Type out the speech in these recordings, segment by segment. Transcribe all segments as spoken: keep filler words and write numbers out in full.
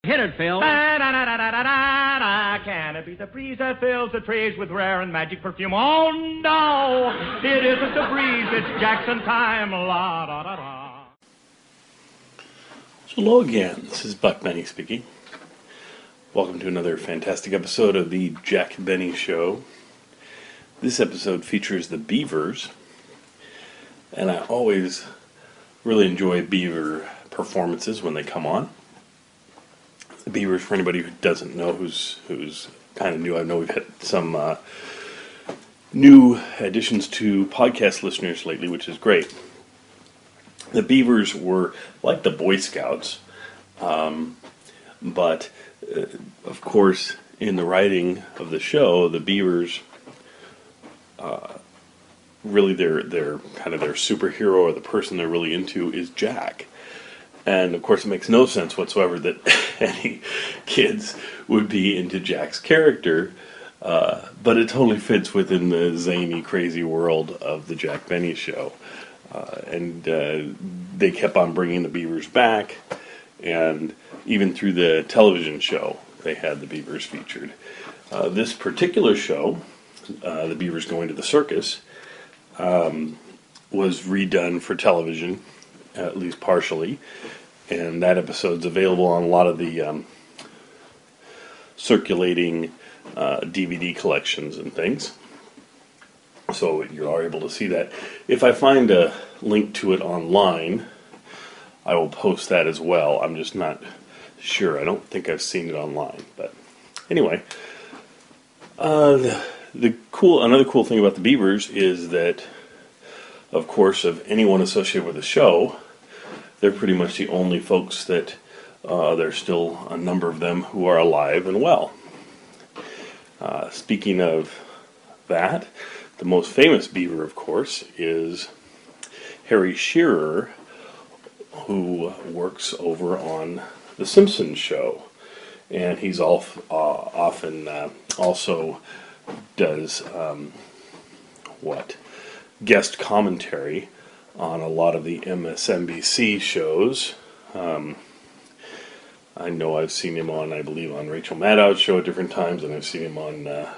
Hit it, Phil. Da-da-da-da-da-da-da. Can it be the breeze that fills the trees with rare and magic perfume? Oh, no, it isn't the breeze, it's Jackson time. La-da-da-da. Hello again, this is Buck Benny speaking. Welcome to another fantastic episode of the Jack Benny Show. This episode features the Beavers, and I always really enjoy Beaver performances when they come on. The Beavers, for anybody who doesn't know, who's who's kind of new, I know we've had some uh, new additions to podcast listeners lately, which is great. The Beavers were like the Boy Scouts, um, but uh, of course, in the writing of the show, the Beavers, uh, really their their kind of their superhero or the person they're really into is Jack. And, of course, it makes no sense whatsoever that any kids would be into Jack's character, uh, but it totally fits within the zany, crazy world of the Jack Benny Show. Uh, and uh, they kept on bringing the Beavers back, and even through the television show, they had the Beavers featured. Uh, this particular show, uh, The Beavers Going to the Circus, um, was redone for television, at least partially, and that episode's available on a lot of the um, circulating uh, D V D collections and things, so you are able to see that. If I find a link to it online, I will post that as well. I'm just not sure. I don't think I've seen it online, but anyway, uh, the, the cool another cool thing about the Beavers is that, of course, of anyone associated with the show, they're pretty much the only folks that, uh, there's still a number of them who are alive and well. Uh, speaking of that, the most famous Beaver, of course, is Harry Shearer, who works over on The Simpsons show. And he's all, uh, often uh, also does, um, what, guest commentary on a lot of the M S N B C shows. Um, I know I've seen him on, I believe, on Rachel Maddow's show at different times, and I've seen him on uh,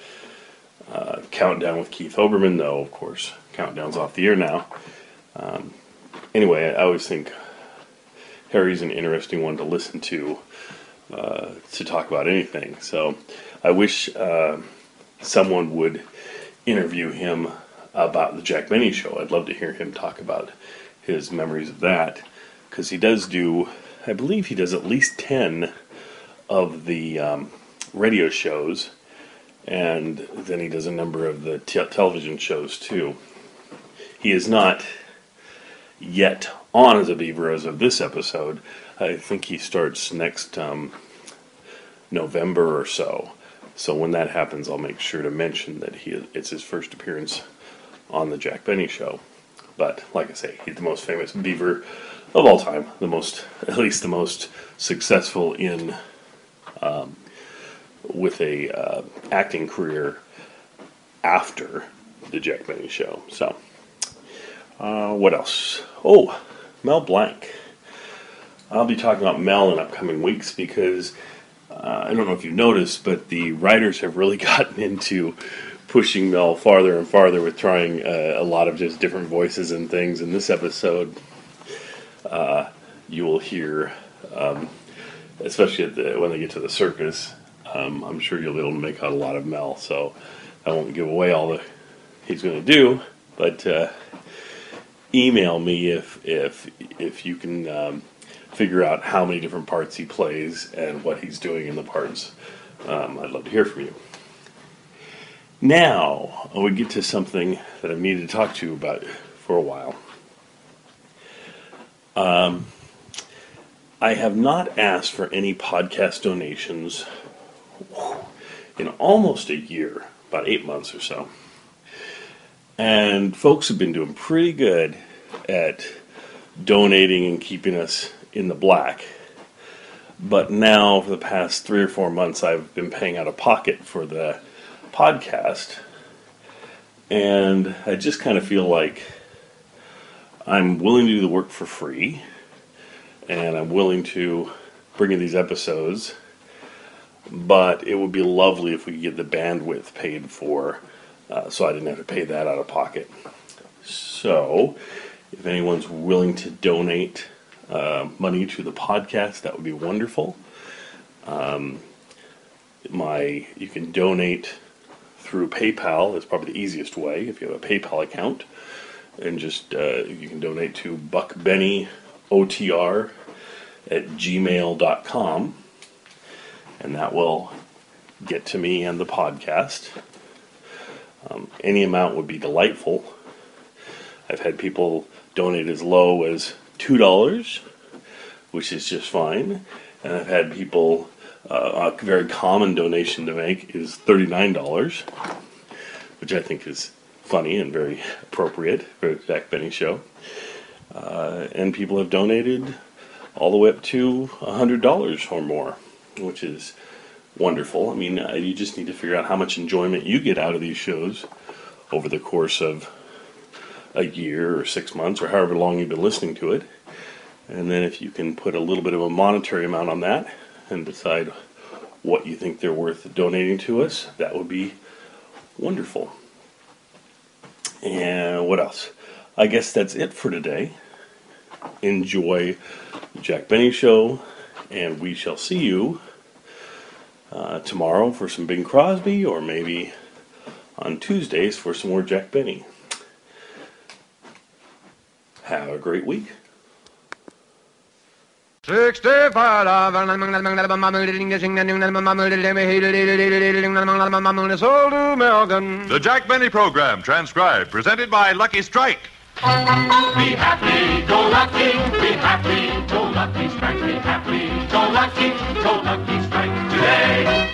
uh, Countdown with Keith Olbermann, though, of course, Countdown's off the air now. Um, anyway, I always think Harry's an interesting one to listen to, uh, to talk about anything. So I wish uh, someone would interview him about the Jack Benny Show. I'd love to hear him talk about his memories of that, because he does do, I believe he does at least ten of the um, radio shows, and then he does a number of the te- television shows too. He is not yet on as a Beaver as of this episode. I think he starts next um, November or so. So when that happens, I'll make sure to mention that he it's his first appearance on the Jack Benny Show. But like I say, he's the most famous Beaver of all time, the most, at least the most successful in um, with a uh, acting career after the Jack Benny Show. So, uh, what else? Oh, Mel Blanc. I'll be talking about Mel in upcoming weeks because uh, I don't know if you've noticed, but the writers have really gotten into pushing Mel farther and farther with trying uh, a lot of just different voices and things. In this episode, uh, you will hear, um, especially at the, when they get to the circus, um, I'm sure you'll be able to make out a lot of Mel. So I won't give away all that he's going to do, but uh, email me if if if you can um, figure out how many different parts he plays and what he's doing in the parts. Um, I'd love to hear from you. Now, I would get to something that I've needed to talk to you about for a while. Um, I have not asked for any podcast donations in almost a year, about eight months or so. And folks have been doing pretty good at donating and keeping us in the black. But now, for the past three or four months, I've been paying out of pocket for the podcast, and I just kind of feel like I'm willing to do the work for free, and I'm willing to bringing these episodes, but it would be lovely if we could get the bandwidth paid for, uh, so I didn't have to pay that out of pocket. So, if anyone's willing to donate uh, money to the podcast, that would be wonderful. Um, my you can donate through PayPal. That's probably the easiest way if you have a PayPal account, and just uh, you can donate to buckbennyotr at gmail dot com, and that will get to me and the podcast. Um, any amount would be delightful. I've had people donate as low as two dollars, which is just fine. And I've had people, uh, a very common donation to make is thirty-nine dollars, which I think is funny and very appropriate for the Jack Benny Show. Uh, and people have donated all the way up to one hundred dollars or more, which is wonderful. I mean, uh, you just need to figure out how much enjoyment you get out of these shows over the course of a year or six months or however long you've been listening to it. And then if you can put a little bit of a monetary amount on that and decide what you think they're worth donating to us, that would be wonderful. And what else? I guess that's it for today. Enjoy the Jack Benny Show, and we shall see you uh, tomorrow for some Bing Crosby, or maybe on Tuesdays for some more Jack Benny. Have a great week. sixty-five The Jack Benny Program, transcribed, presented by Lucky Strike. Be happy, go lucky, be happy, go lucky strike, be happy, go lucky, go lucky strike today.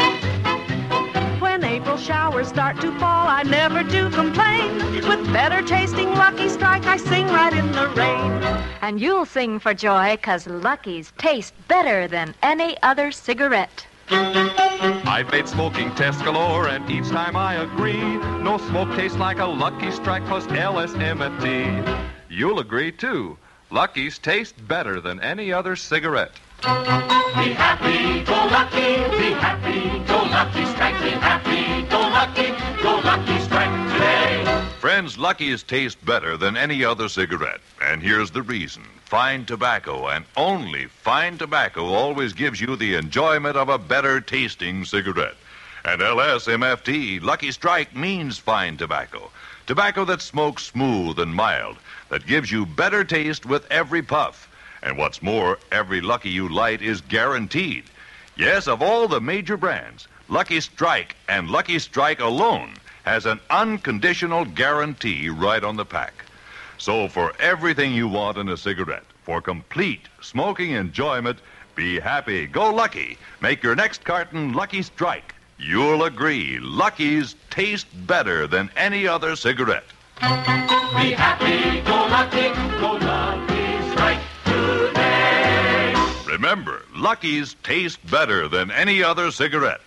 When April showers start to fall, I never do complain. With better tasting Lucky Strike, I sing right in the rain. And you'll sing for joy, 'cause Lucky's taste better than any other cigarette. I've made smoking tests galore, and each time I agree. No smoke tastes like a Lucky Strike plus L S M F T. You'll agree, too. Lucky's taste better than any other cigarette. Be happy, go lucky, be happy, go lucky strike, be happy, go lucky, go lucky strike today. Friends, Lucky's taste better than any other cigarette. And here's the reason. Fine tobacco, and only fine tobacco, always gives you the enjoyment of a better tasting cigarette. And L S M F T, Lucky Strike, means fine tobacco. Tobacco that smokes smooth and mild, that gives you better taste with every puff. And what's more, every Lucky you light is guaranteed. Yes, of all the major brands, Lucky Strike and Lucky Strike alone has an unconditional guarantee right on the pack. So for everything you want in a cigarette, for complete smoking enjoyment, be happy, go Lucky. Make your next carton Lucky Strike. You'll agree, Lucky's taste better than any other cigarette. Be happy, go lucky, go lucky strike today. Remember, Lucky's taste better than any other cigarette.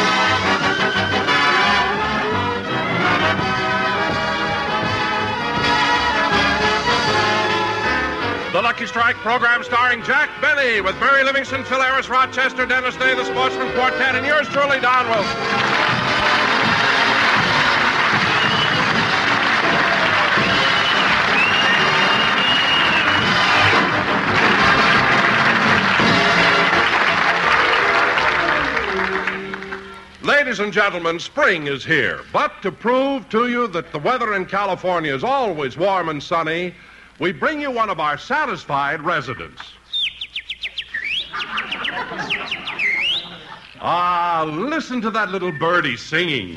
The Lucky Strike program starring Jack Benny with Mary Livingston, Phil Harris, Rochester, Dennis Day, the Sportsman Quartet, and yours truly, Don Wilson. Ladies and gentlemen, spring is here. But to prove to you that the weather in California is always warm and sunny, we bring you one of our satisfied residents. Ah, listen to that little birdie singing.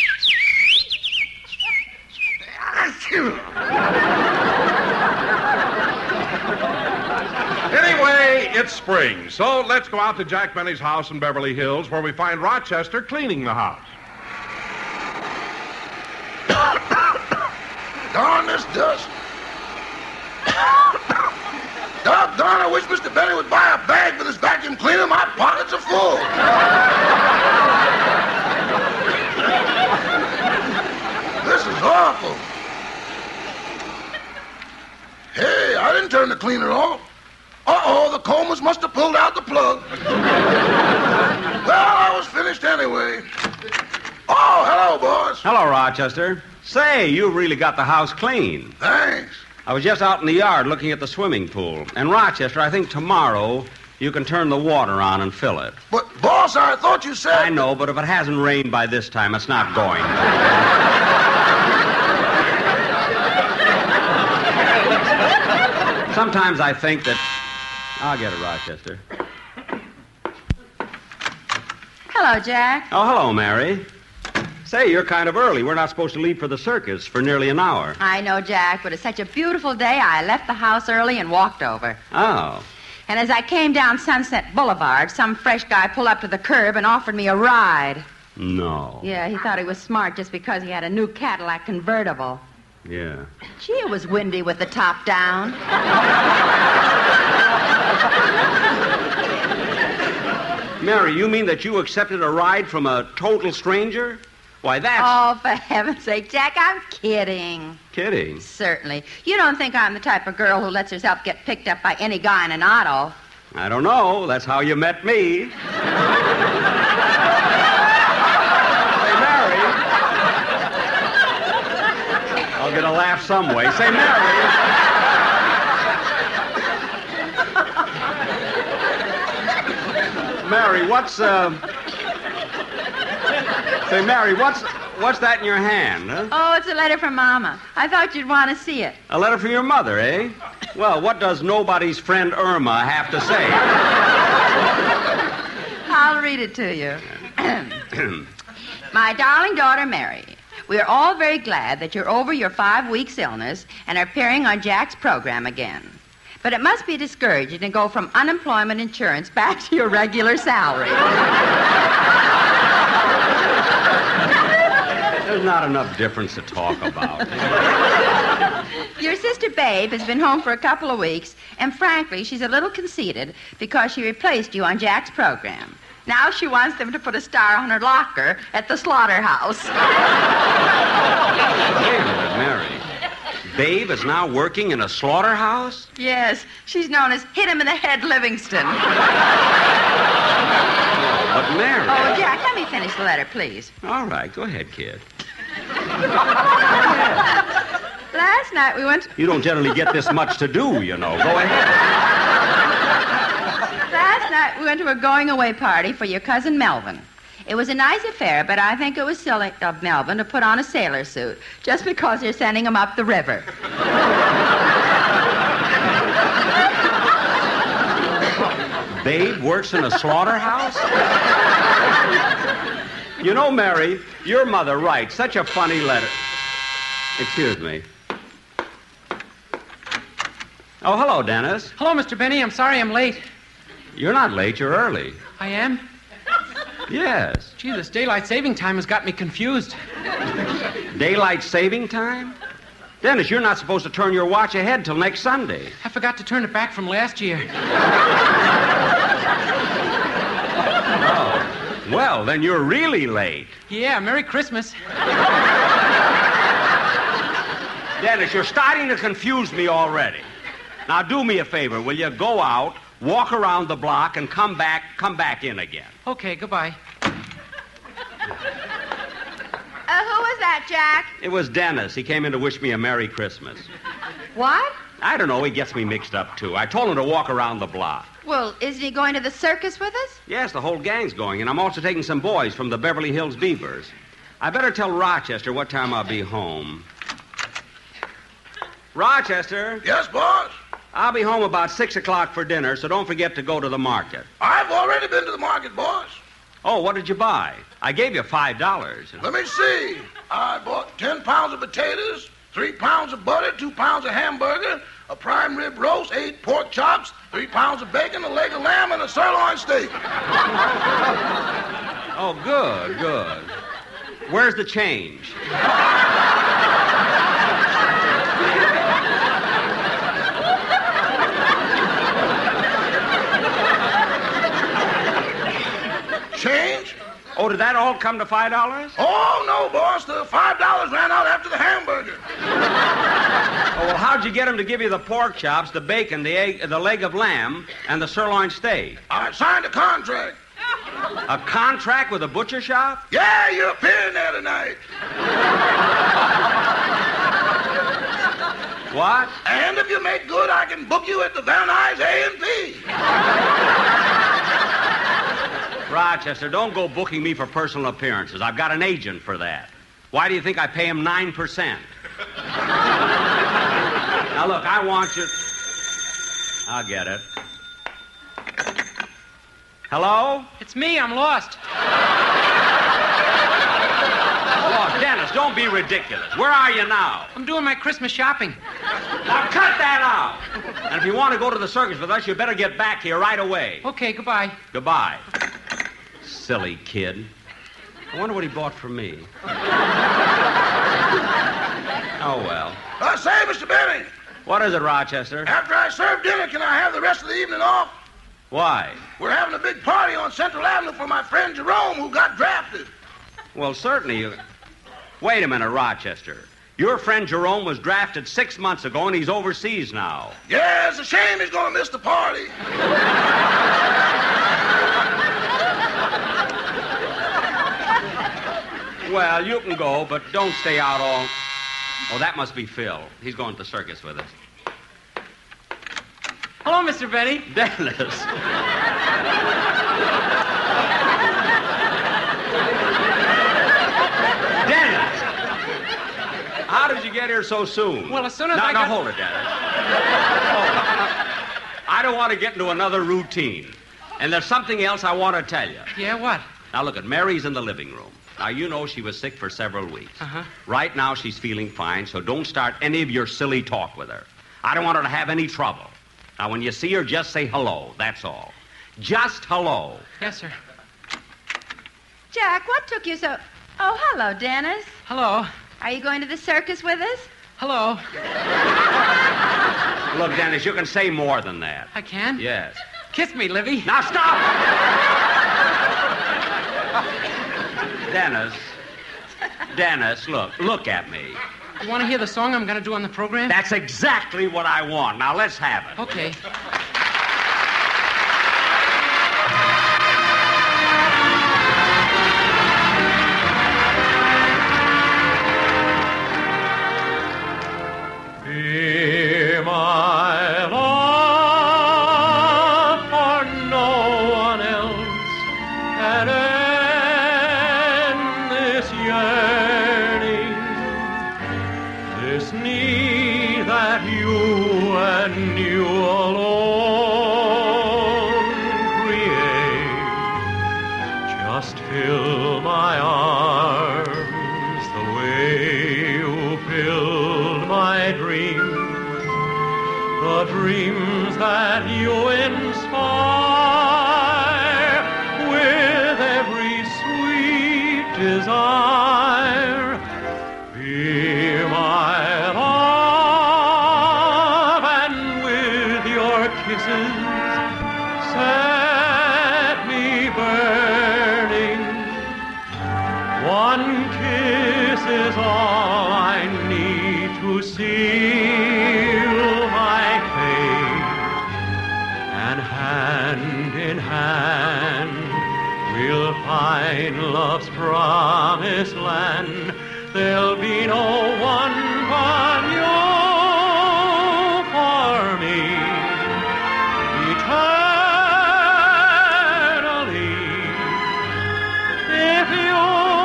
Anyway, it's spring, so let's go out to Jack Benny's house in Beverly Hills, where we find Rochester cleaning the house. Darn this dust. Doggone, I wish Mister Benny would buy a bag for this vacuum cleaner. My pockets are full. This is awful. Hey, I didn't turn the cleaner off. Uh-oh, the Comas must have pulled out the plug. Well, I was finished anyway. Oh, hello, boss. Hello, Rochester. Say, you really got the house clean. Thanks. I was just out in the yard looking at the swimming pool. And, Rochester, I think tomorrow you can turn the water on and fill it. But, boss, I thought you said... I know, but if it hasn't rained by this time, it's not going. Sometimes I think that... I'll get it, Rochester. Hello, Jack. Oh, hello, Mary. Say, you're kind of early. We're not supposed to leave for the circus for nearly an hour. I know, Jack, but it's such a beautiful day, I left the house early and walked over. Oh. And as I came down Sunset Boulevard, some fresh guy pulled up to the curb and offered me a ride. No. Yeah, he thought he was smart just because he had a new Cadillac convertible. Yeah. Gee, it was windy with the top down. Mary, you mean that you accepted a ride from a total stranger? Why, that's... Oh, for heaven's sake, Jack, I'm kidding. Kidding? Certainly. You don't think I'm the type of girl who lets herself get picked up by any guy in an auto. I don't know. That's how you met me. Hey, Mary. I'll get a laugh some way. Say, Mary. Mary, what's, uh... Say, Mary, what's what's that in your hand, huh? Oh, it's a letter from Mama. I thought you'd want to see it. A letter from your mother, eh? Well, what does nobody's friend Irma have to say? I'll read it to you. My darling daughter, Mary, we are all very glad that you're over your five weeks' illness and are appearing on Jack's program again. But it must be discouraging to go from unemployment insurance back to your regular salary. There's not enough difference to talk about. Your sister Babe has been home for a couple of weeks, and frankly, she's a little conceited because she replaced you on Jack's program. Now she wants them to put a star on her locker at the slaughterhouse. Wait a minute, Mary. Babe is now working in a slaughterhouse? Yes, she's known as Hit Him in the Head Livingston. But Mary... Oh, Jack, let me finish the letter, please. All right, go ahead, kid. Last night we went... To... You don't generally get this much to do, you know. Go ahead. Last night we went to a going-away party for your cousin Melvin. It was a nice affair, but I think it was silly of Melvin to put on a sailor suit just because you're sending him up the river. Babe works in a slaughterhouse? You know, Mary, your mother writes such a funny letter. Excuse me. Oh, hello, Dennis. Hello, Mister Benny. I'm sorry I'm late. You're not late. You're early. I am? Yes. Gee, this daylight saving time has got me confused. Daylight saving time? Dennis, you're not supposed to turn your watch ahead till next Sunday. I forgot to turn it back from last year. Oh. Well, then you're really late. Yeah, Merry Christmas. Dennis, you're starting to confuse me already. Now, do me a favor, will you? Go out, walk around the block, and come back, come back in again. Okay, goodbye. Uh, who was that, Jack? It was Dennis. He came in to wish me a Merry Christmas. What? I don't know. He gets me mixed up, too. I told him to walk around the block. Well, isn't he going to the circus with us? Yes, the whole gang's going, and I'm also taking some boys from the Beverly Hills Beavers. I better tell Rochester what time I'll be home. Rochester? Yes, boss? I'll be home about six o'clock for dinner, so don't forget to go to the market. I've already been to the market, boss. Oh, what did you buy? I gave you five dollars. Let me see. I bought ten pounds of potatoes, three pounds of butter, two pounds of hamburger, a prime rib roast, eight pork chops, three pounds of bacon, a leg of lamb, and a sirloin steak. Oh, good, good. Where's the change? Change? Oh, did that all come to five dollars? Oh, no, boss. The five dollars ran out after the hamburger. Oh, well, how'd you get him to give you the pork chops, the bacon, the egg, the leg of lamb, and the sirloin steak? I signed a contract. A contract with a butcher shop? Yeah, you're appearing there tonight. What? And if you make good, I can book you at the Van Nuys A and P. Rochester, don't go booking me for personal appearances. I've got an agent for that. Why do you think I pay him nine percent? Now, look, I want you... I'll get it. Hello? It's me. I'm lost. Oh, Dennis, don't be ridiculous. Where are you now? I'm doing my Christmas shopping. Now, cut that out. And if you want to go to the circus with us, you better get back here right away. Okay, goodbye. Goodbye. Silly kid. I wonder what he bought for me. Oh, well. I say, Mister Benny. What is it, Rochester? After I serve dinner, can I have the rest of the evening off? Why? We're having a big party on Central Avenue for my friend Jerome, who got drafted. Well, certainly. You... Wait a minute, Rochester. Your friend Jerome was drafted six months ago, and he's overseas now. Yeah, it's a shame he's going to miss the party. Well, you can go, but don't stay out all... Oh, that must be Phil. He's going to the circus with us. Hello, Mister Benny. Dennis. Dennis! How did you get here so soon? Well, as soon as now, I now, got... hold it, Dennis. Oh, I don't want to get into another routine. And there's something else I want to tell you. Yeah, what? Now, look, at Mary's in the living room. Now, you know she was sick for several weeks. Uh-huh. Right now, she's feeling fine, so don't start any of your silly talk with her. I don't want her to have any trouble. Now, when you see her, just say hello. That's all. Just hello. Yes, sir. Jack, what took you so... Oh, hello, Dennis. Hello. Are you going to the circus with us? Hello. Look, Dennis, you can say more than that. I can? Yes. Kiss me, Livy. Now, stop! Dennis. Dennis, look. Look at me. You want to hear the song I'm going to do on the program? That's exactly what I want. Now, let's have it. Okay. Be my love, for no one else can end this yearning, this need that you and you alone create. Just fill my arms the way you filled my dreams, the dreams that you inspire with every sweet desire. Be my love, and with your kisses set me burning. One kiss is all I need to seal my fate, and hand in hand we'll find love's promised land. There'll be no one but you for me eternally, if you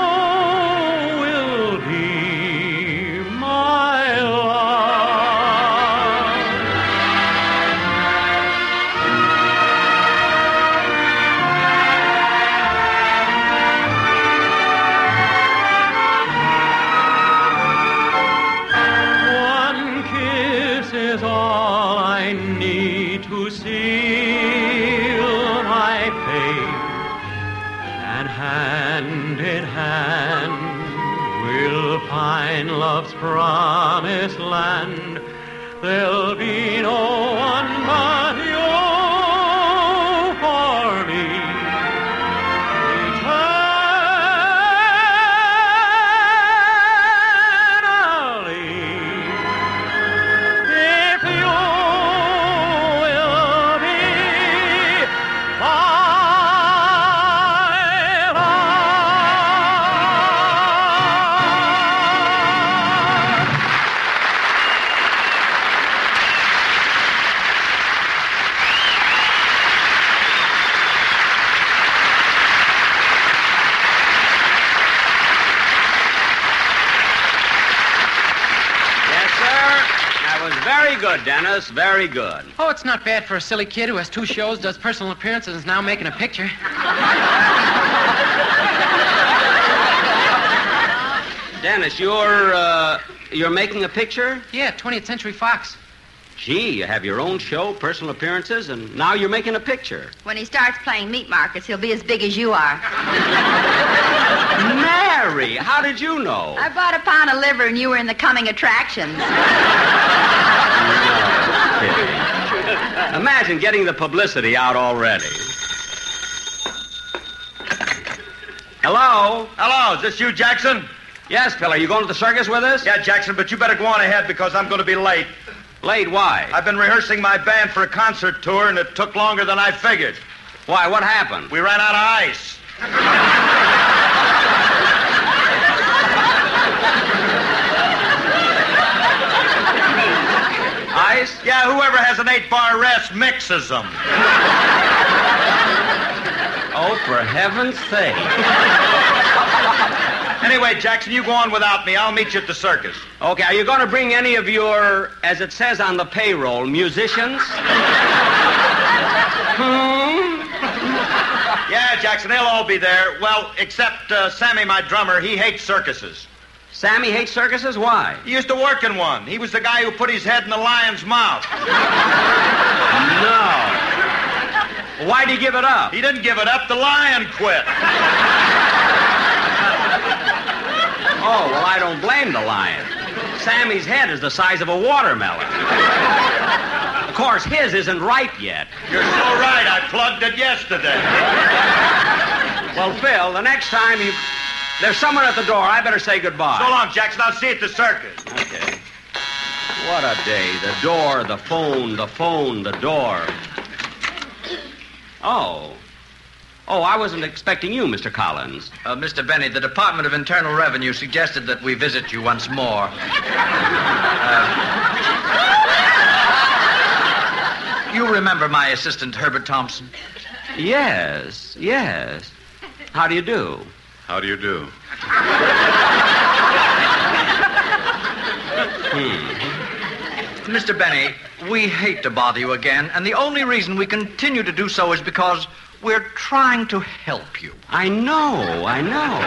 will be my love. One kiss is all I need to seal my fate, and hand in hand we'll find love's promised land. There'll be no one but you for me eternally. Very good, Dennis. Very good. Oh, it's not bad for a silly kid who has two shows, does personal appearances, and is now making a picture. Dennis, you're, uh, you're making a picture? Yeah, twentieth Century Fox. Gee, you have your own show, personal appearances, and now you're making a picture. When he starts playing meat markets, he'll be as big as you are. Mary, how did you know? I bought a pound of liver and you were in the coming attractions. Imagine getting the publicity out already. Hello? Hello, is this you, Jackson? Yes, Phil, are you going to the circus with us? Yeah, Jackson, but you better go on ahead because I'm going to be late. Late, why? I've been rehearsing my band for a concert tour, and it took longer than I figured. Why, what happened? We ran out of ice. Ice? Yeah, whoever has an eight-bar rest mixes them. Oh, for heaven's sake. Anyway, Jackson, you go on without me. I'll meet you at the circus. Okay, are you going to bring any of your, as it says on the payroll, musicians? Hmm? Yeah, Jackson, they'll all be there. Well, except uh, Sammy, my drummer. He hates circuses. Sammy hates circuses? Why? He used to work in one. He was the guy who put his head in the lion's mouth. No. Why'd he give it up? He didn't give it up. The lion quit. Oh, well, I don't blame the lion. Sammy's head is the size of a watermelon. Of course, his isn't ripe yet. You're so right. I plugged it yesterday. Well, Phil, the next time you... There's someone at the door. I better say goodbye. So long, Jackson. I'll see you at the circus. Okay. What a day. The door, the phone, the phone, the door. Oh. Oh, I wasn't expecting you, Mister Collins. Uh, Mister Benny, the Department of Internal Revenue suggested that we visit you once more. Uh, you remember my assistant, Herbert Thompson? Yes, yes. How do you do? How do you do? hmm. Mister Benny, we hate to bother you again, and the only reason we continue to do so is because we're trying to help you. I know, I know.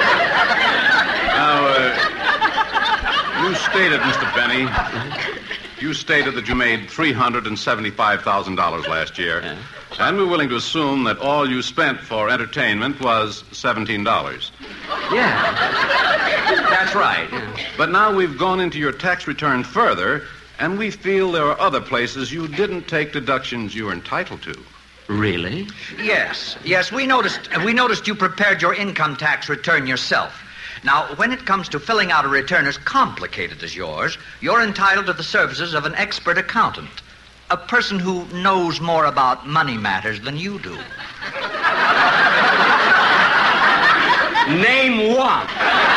Now, uh, you stated, Mister Benny, you stated that you made three hundred seventy-five thousand dollars last year. Yeah. And we're willing to assume that all you spent for entertainment was seventeen dollars. Yeah. That's right. Yeah. But now we've gone into your tax return further, and we feel there are other places you didn't take deductions you were entitled to. Really? Yes, yes, we noticed we noticed you prepared your income tax return yourself. Now, when it comes to filling out a return as complicated as yours, you're entitled to the services of an expert accountant, a person who knows more about money matters than you do. Name one.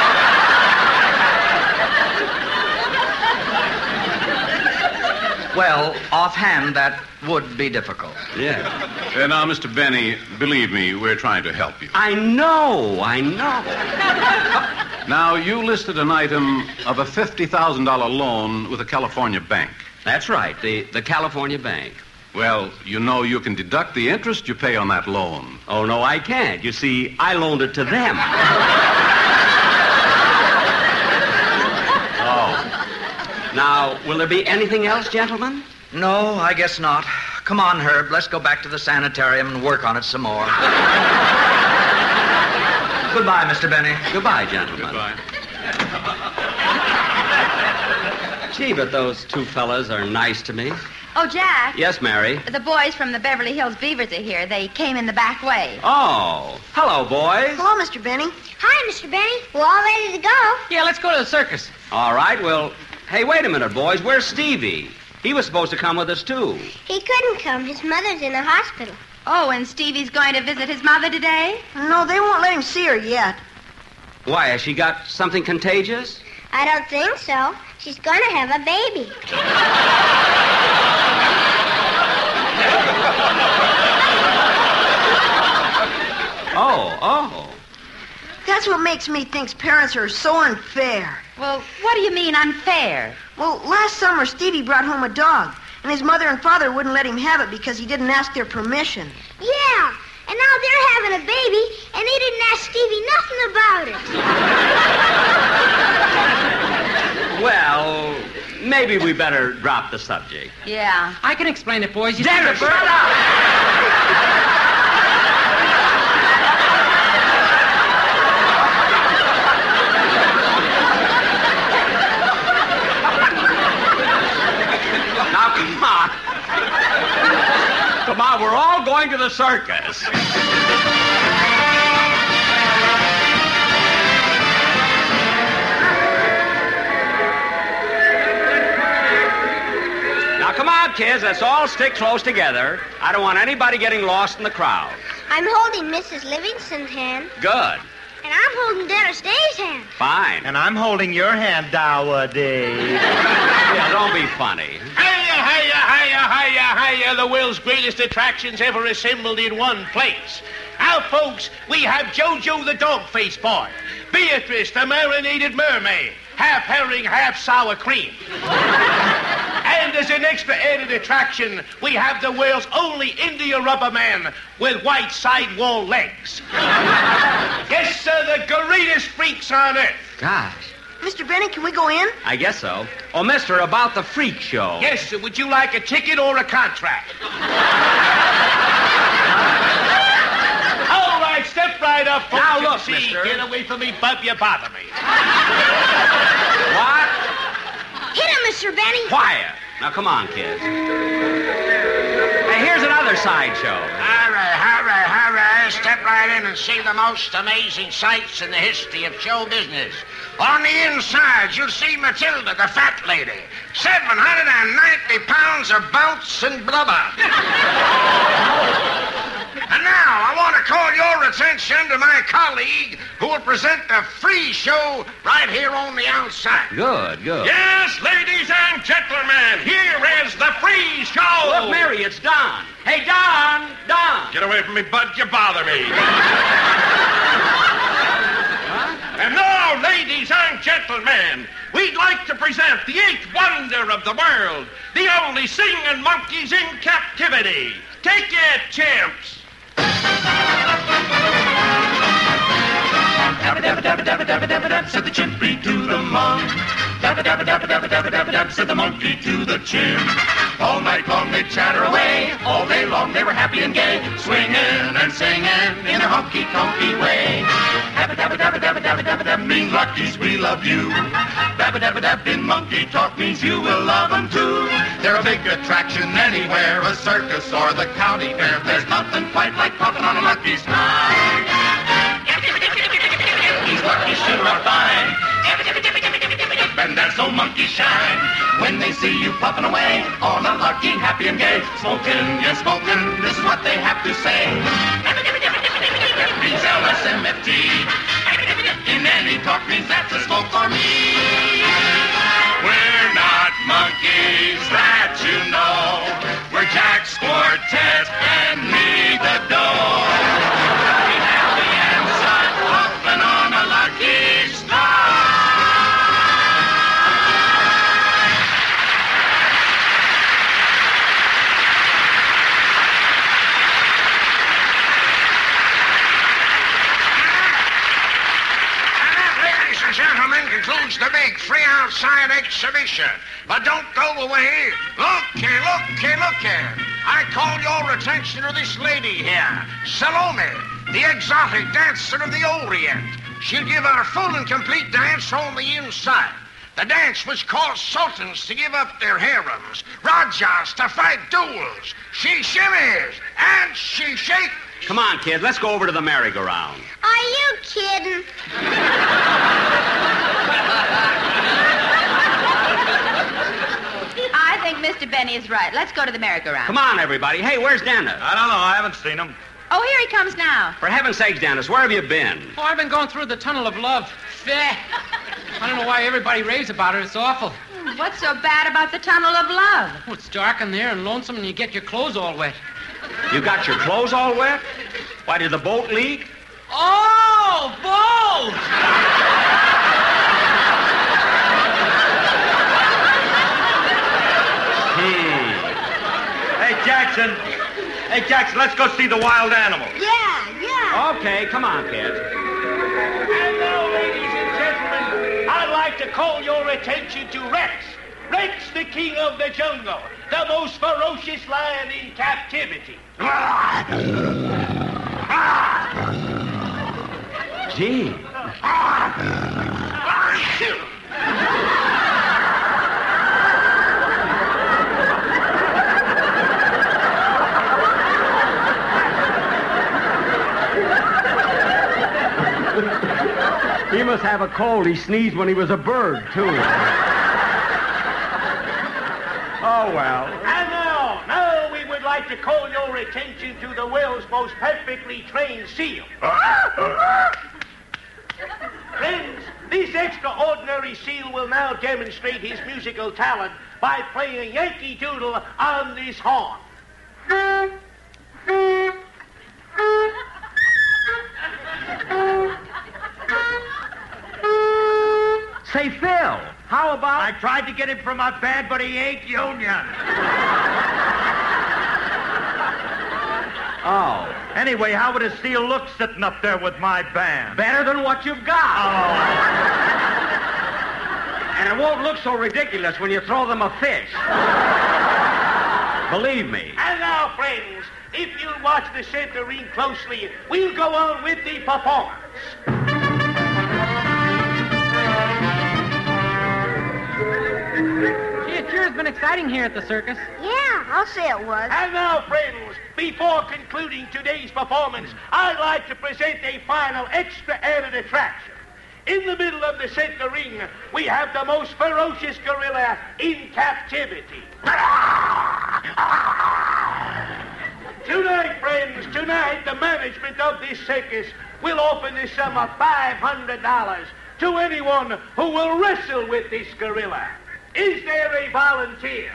Well, offhand, that would be difficult. Yeah. Uh, now, Mister Benny, believe me, we're trying to help you. I know, I know. Now, you listed an item of a fifty thousand dollars loan with a California bank. That's right, the, the California bank. Well, you know you can deduct the interest you pay on that loan. Oh, no, I can't. You see, I loaned it to them. Oh. Now, will there be anything else, gentlemen? No, I guess not. Come on, Herb. Let's go back to the sanitarium and work on it some more. Goodbye, Mister Benny. Goodbye, gentlemen. Goodbye. Gee, but those two fellas are nice to me. Oh, Jack. Yes, Mary? The boys from the Beverly Hills Beavers are here. They came in the back way. Oh. Hello, boys. Hello, Mister Benny. Hi, Mister Benny. We're all ready to go. Yeah, let's go to the circus. All right, well, hey, wait a minute, boys. Where's Stevie? He was supposed to come with us, too. He couldn't come. His mother's in the hospital. Oh, and Stevie's going to visit his mother today? No, they won't let him see her yet. Why, has she got something contagious? I don't think so. She's going to have a baby. Oh, oh. That's what makes me think parents are so unfair. Well, what do you mean unfair? Well, last summer, Stevie brought home a dog, and his mother and father wouldn't let him have it because he didn't ask their permission. Yeah, and now they're having a baby, and they didn't ask Stevie nothing about it. Well, maybe we better drop the subject. Yeah. I can explain it, boys. You Dennis, see the shut Now, come on. Come on, we're all going to the circus. Now, come on, kids. Let's all stick close together. I don't want anybody getting lost in the crowd. I'm holding Missus Livingston's hand, Good. and I'm holding Dennis Day's hand. Fine. And I'm holding your hand, Dowdy. Yeah, don't be funny. Hiya, hiya, hiya, hiya, hiya, the world's greatest attractions ever assembled in one place. Now, folks, we have Jojo the dog-faced boy, Beatrice the marinated mermaid, half herring, half sour cream. And as an extra added attraction, we have the world's only India rubber man with white sidewall legs. Yes, sir, the greatest freaks on earth. Gosh. Mister Benny, can we go in? I guess so. Oh, mister, about the freak show. Yes, sir, would you like a ticket or a contract? All right, step right up, folks. Now, and look, see. mister. Get away from me, bub, you bother me. What? Hit him, Mister Benny. Quiet. Now, come on, kids. Hey, here's another sideshow. All right, all right, all right. Step right in and see the most amazing sights in the history of show business. On the inside, you'll see Matilda, the fat lady. seven hundred ninety pounds of bounce and blubber. And now, I want to call your attention to my colleague who will present the free show right here on the outside. Good, good. Yes, ladies and gentlemen, here is the free show. Look, Mary, it's Don. Hey, Don, Don. Get away from me, bud. You bother me. And now, ladies and gentlemen, we'd like to present the eighth wonder of the world, the only singing monkeys in captivity. Take it, champs. Dabba dabba dabba dabba dabba dabba dab, said the chimpy to the monk. Dabba dabba dabba dabba dabba dabba dab, said the monkey to the chimp. All night long they chatter away, all day long they were happy and gay, swinging and singing in their honky-tonky way. Dabba dabba dabba dabba dabba dabba dab means Luckies, we love you. Dabba dabba dab in monkey talk means you will love them too. They're a big attraction anywhere, a circus or the county fair. There's nothing quite like puffing on a Lucky's high. These Luckies sure are fine. And they're so monkey shy. When they see you puffing away on a Lucky, happy and gay, smoking, yes, smoking, this is what they have to say. Means L S M F T. In any talk means that's a smoke for me. We're not monkeys, that you know. We're Jack's Quartet and me the dough. Happy and sun, puffing on a Lucky Strike. Gentlemen, concludes the big free outside exhibition. But don't go away. Look here, look here, look here. I call your attention to this lady here, Salome, the exotic dancer of the Orient. She'll give our full and complete dance on the inside. The dance which caused sultans to give up their harems, Rajas to fight duels. She shimmies and she shakes. Come on, kid, let's go over to the merry-go-round. Are you kidding? I think Mister Benny is right. Let's go to the merry-go-round. Come on, everybody. Hey, where's Dennis? I don't know. I haven't seen him. Oh, here he comes now. For heaven's sakes, Dennis, where have you been? Oh, I've been going through the tunnel of love. Feh. I don't know why everybody raves about it. It's awful. What's so bad about the tunnel of love? Oh, it's dark in there and lonesome, and you get your clothes all wet. You got your clothes all wet? Why, did the boat leak? Oh, boat! Hey, Jackson, let's go see the wild animals. Yeah, yeah. Okay, come on, kids. And now, ladies and gentlemen, I'd like to call your attention to Rex. Rex, the king of the jungle, the most ferocious lion in captivity. Gee. He must have a cold. He sneezed when he was a bird, too. Oh, well. And now, now we would like to call your attention to the world's most perfectly trained seal. Friends, this extraordinary seal will now demonstrate his musical talent by playing Yankee Doodle on this horn. Say, Phil, how about... I tried to get him from my band, but he ain't union. Oh. Anyway, how would a seal look sitting up there with my band? Better than what you've got. Oh. And it won't look so ridiculous when you throw them a fish. Believe me. And now, friends, if you'll watch the center ring closely, we'll go on with the performance. Gee, it sure has been exciting here at the circus. Yeah, I'll say it was. And now, friends, before concluding today's performance, I'd like to present a final extra added attraction. In the middle of the center ring, we have the most ferocious gorilla in captivity. Tonight, friends, tonight, the management of this circus will offer the sum of five hundred dollars to anyone who will wrestle with this gorilla. Is there a volunteer?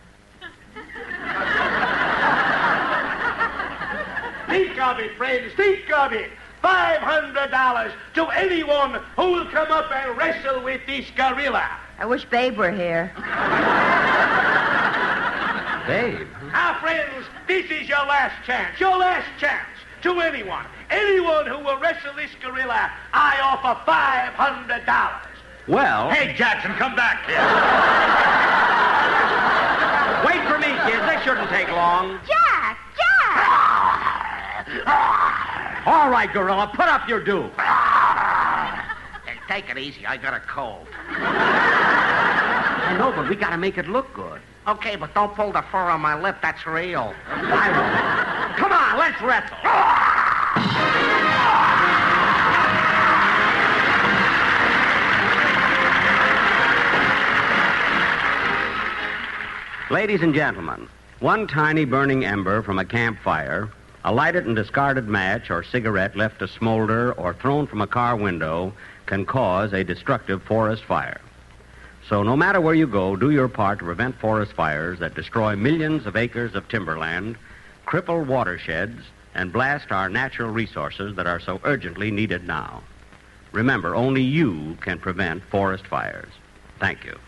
Think of it, friends, think of it. five hundred dollars to anyone who will come up and wrestle with this gorilla. I wish Babe were here. Babe? Now, friends, this is your last chance, your last chance. To anyone, anyone who will wrestle this gorilla, I offer five hundred dollars. Well... Hey, Jackson, come back here. Wait for me, kids. This shouldn't take long. Jack! Jack! All right, gorilla, put up your due. Hey, take it easy. I got a cold. I know, but we gotta make it look good. Okay, but don't pull the fur on my lip. That's real. I won't. Come on, let's wrestle. Ladies and gentlemen, one tiny burning ember from a campfire, a lighted and discarded match or cigarette left to smolder or thrown from a car window can cause a destructive forest fire. So no matter where you go, do your part to prevent forest fires that destroy millions of acres of timberland, cripple watersheds, and blast our natural resources that are so urgently needed now. Remember, only you can prevent forest fires. Thank you.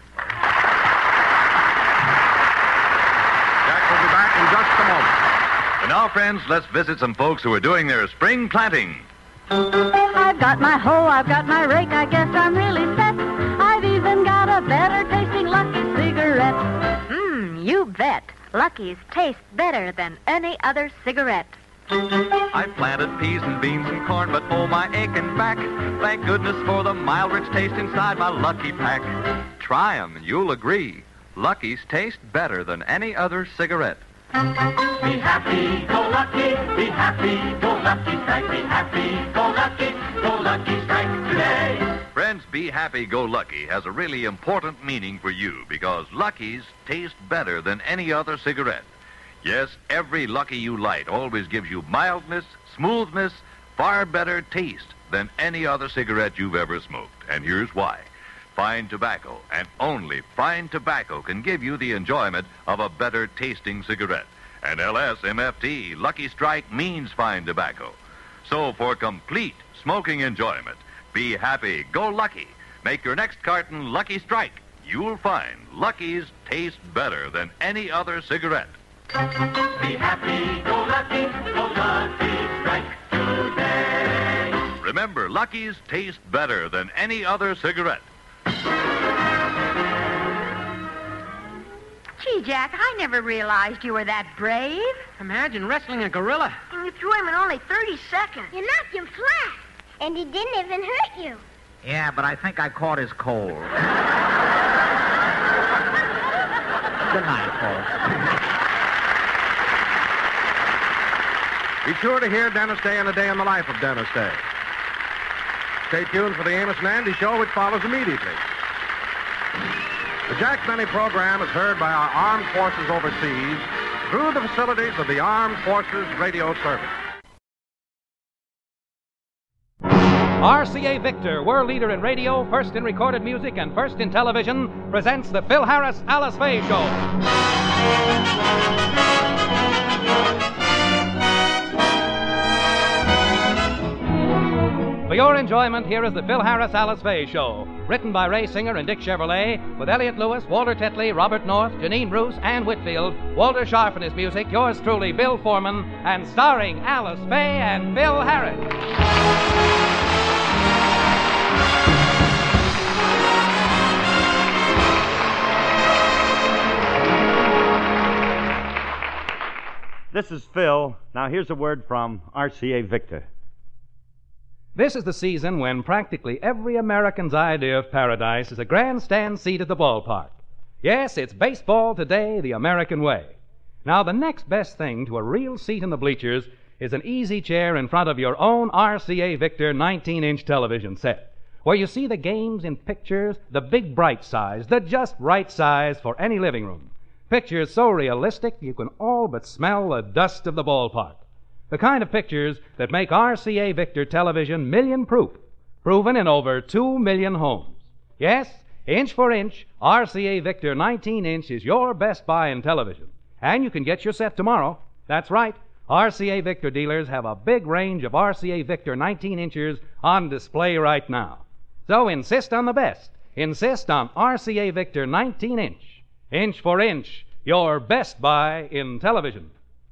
Jack will be back in just a moment. And now, friends, let's visit some folks who are doing their spring planting. I've got my hoe, I've got my rake, I guess I'm really set. I've even got a better tasting Lucky cigarette. Mmm, you bet. Lucky's taste better than any other cigarette. I planted peas and beans and corn, but oh my aching back. Thank goodness for the mild, rich taste inside my Lucky pack. Try 'em and you'll agree. Lucky's taste better than any other cigarette. Be happy, go lucky, be happy, go lucky strike, be happy, go lucky, go lucky strike today. Friends, Be Happy Go Lucky has a really important meaning for you because Lucky's taste better than any other cigarette. Yes, every Lucky you light always gives you mildness, smoothness, far better taste than any other cigarette you've ever smoked. And here's why. Fine tobacco, and only fine tobacco, can give you the enjoyment of a better tasting cigarette. And L S M F T, Lucky Strike, means fine tobacco. So for complete smoking enjoyment, be happy, go lucky. Make your next carton Lucky Strike. You'll find Lucky's taste better than any other cigarette. Be happy, go lucky, go lucky strike today. Remember, Lucky's taste better than any other cigarette. Gee, Jack, I never realized you were that brave. Imagine wrestling a gorilla. And you threw him in only thirty seconds. You knocked him flat, and he didn't even hurt you. Yeah, but I think I caught his cold. Good night, folks. Be sure to hear Dennis Day and a Day in the Life of Dennis Day. Stay tuned for the Amos and Andy Show, which follows immediately. The Jack Benny program is heard by our armed forces overseas through the facilities of the Armed Forces Radio Service. R C A Victor, world leader in radio, first in recorded music, and first in television, presents the Phil Harris Alice Faye Show. For your enjoyment, here is the Phil Harris Alice Faye Show. Written by Ray Singer and Dick Chevrolet, with Elliot Lewis, Walter Tetley, Robert North, Janine Bruce, Ann Whitfield, Walter Sharp and his music, yours truly, Bill Foreman, and starring Alice Faye and Phil Harris. This is Phil. Now here's a word from R C A Victor. This is the season when practically every American's idea of paradise is a grandstand seat at the ballpark. Yes, it's baseball today the American way. Now, the next best thing to a real seat in the bleachers is an easy chair in front of your own R C A Victor nineteen-inch television set, where you see the games in pictures, the big bright size, the just right size for any living room. Pictures so realistic you can all but smell the dust of the ballpark. The kind of pictures that make R C A Victor television million-proof, proven in over two million homes. Yes, inch for inch, R C A Victor nineteen-inch is your best buy in television. And you can get your set tomorrow. That's right. R C A Victor dealers have a big range of R C A Victor nineteen-inchers on display right now. So insist on the best. Insist on R C A Victor nineteen-inch. Inch for inch, your best buy in television.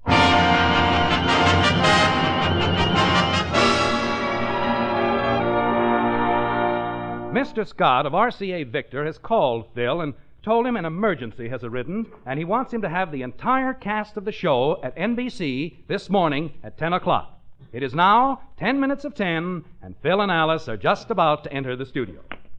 Mister Scott of R C A Victor has called Phil and told him an emergency has arisen, and he wants him to have the entire cast of the show at N B C this morning at ten o'clock. It is now ten minutes of ten, and Phil and Alice are just about to enter the studio.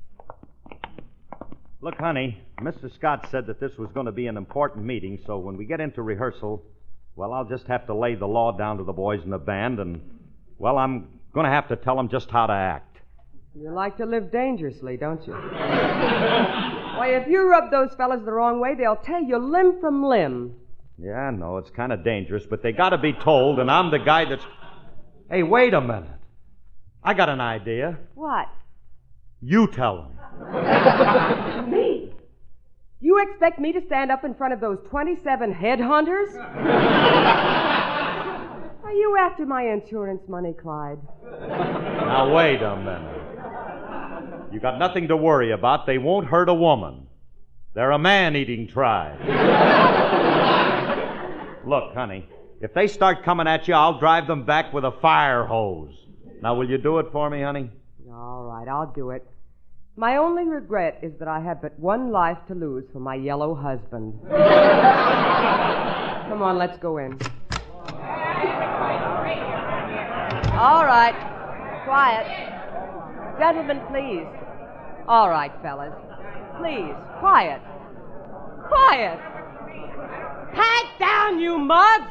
Look, honey, Mister Scott said that this was going to be an important meeting, so when we get into rehearsal, well, I'll just have to lay the law down to the boys in the band, and, well, I'm going to have to tell them just how to act. You like to live dangerously, don't you? Why, if you rub those fellas the wrong way, they'll tear you limb from limb. Yeah, I know, it's kind of dangerous, but they got to be told, and I'm the guy that's... Hey, wait a minute. I got an idea. What? You tell them. Me? You expect me to stand up in front of those twenty-seven headhunters? Are you after my insurance money, Clyde? Now, wait a minute. You got nothing to worry about. They won't hurt a woman. They're a man-eating tribe. Look, honey, if they start coming at you, I'll drive them back with a fire hose. Now, will you do it for me, honey? All right, I'll do it. My only regret is that I have but one life to lose for my yellow husband. Come on, let's go in. All right. Quiet. Gentlemen, please. All right, fellas. Please, quiet. Quiet. Pipe down, you mugs!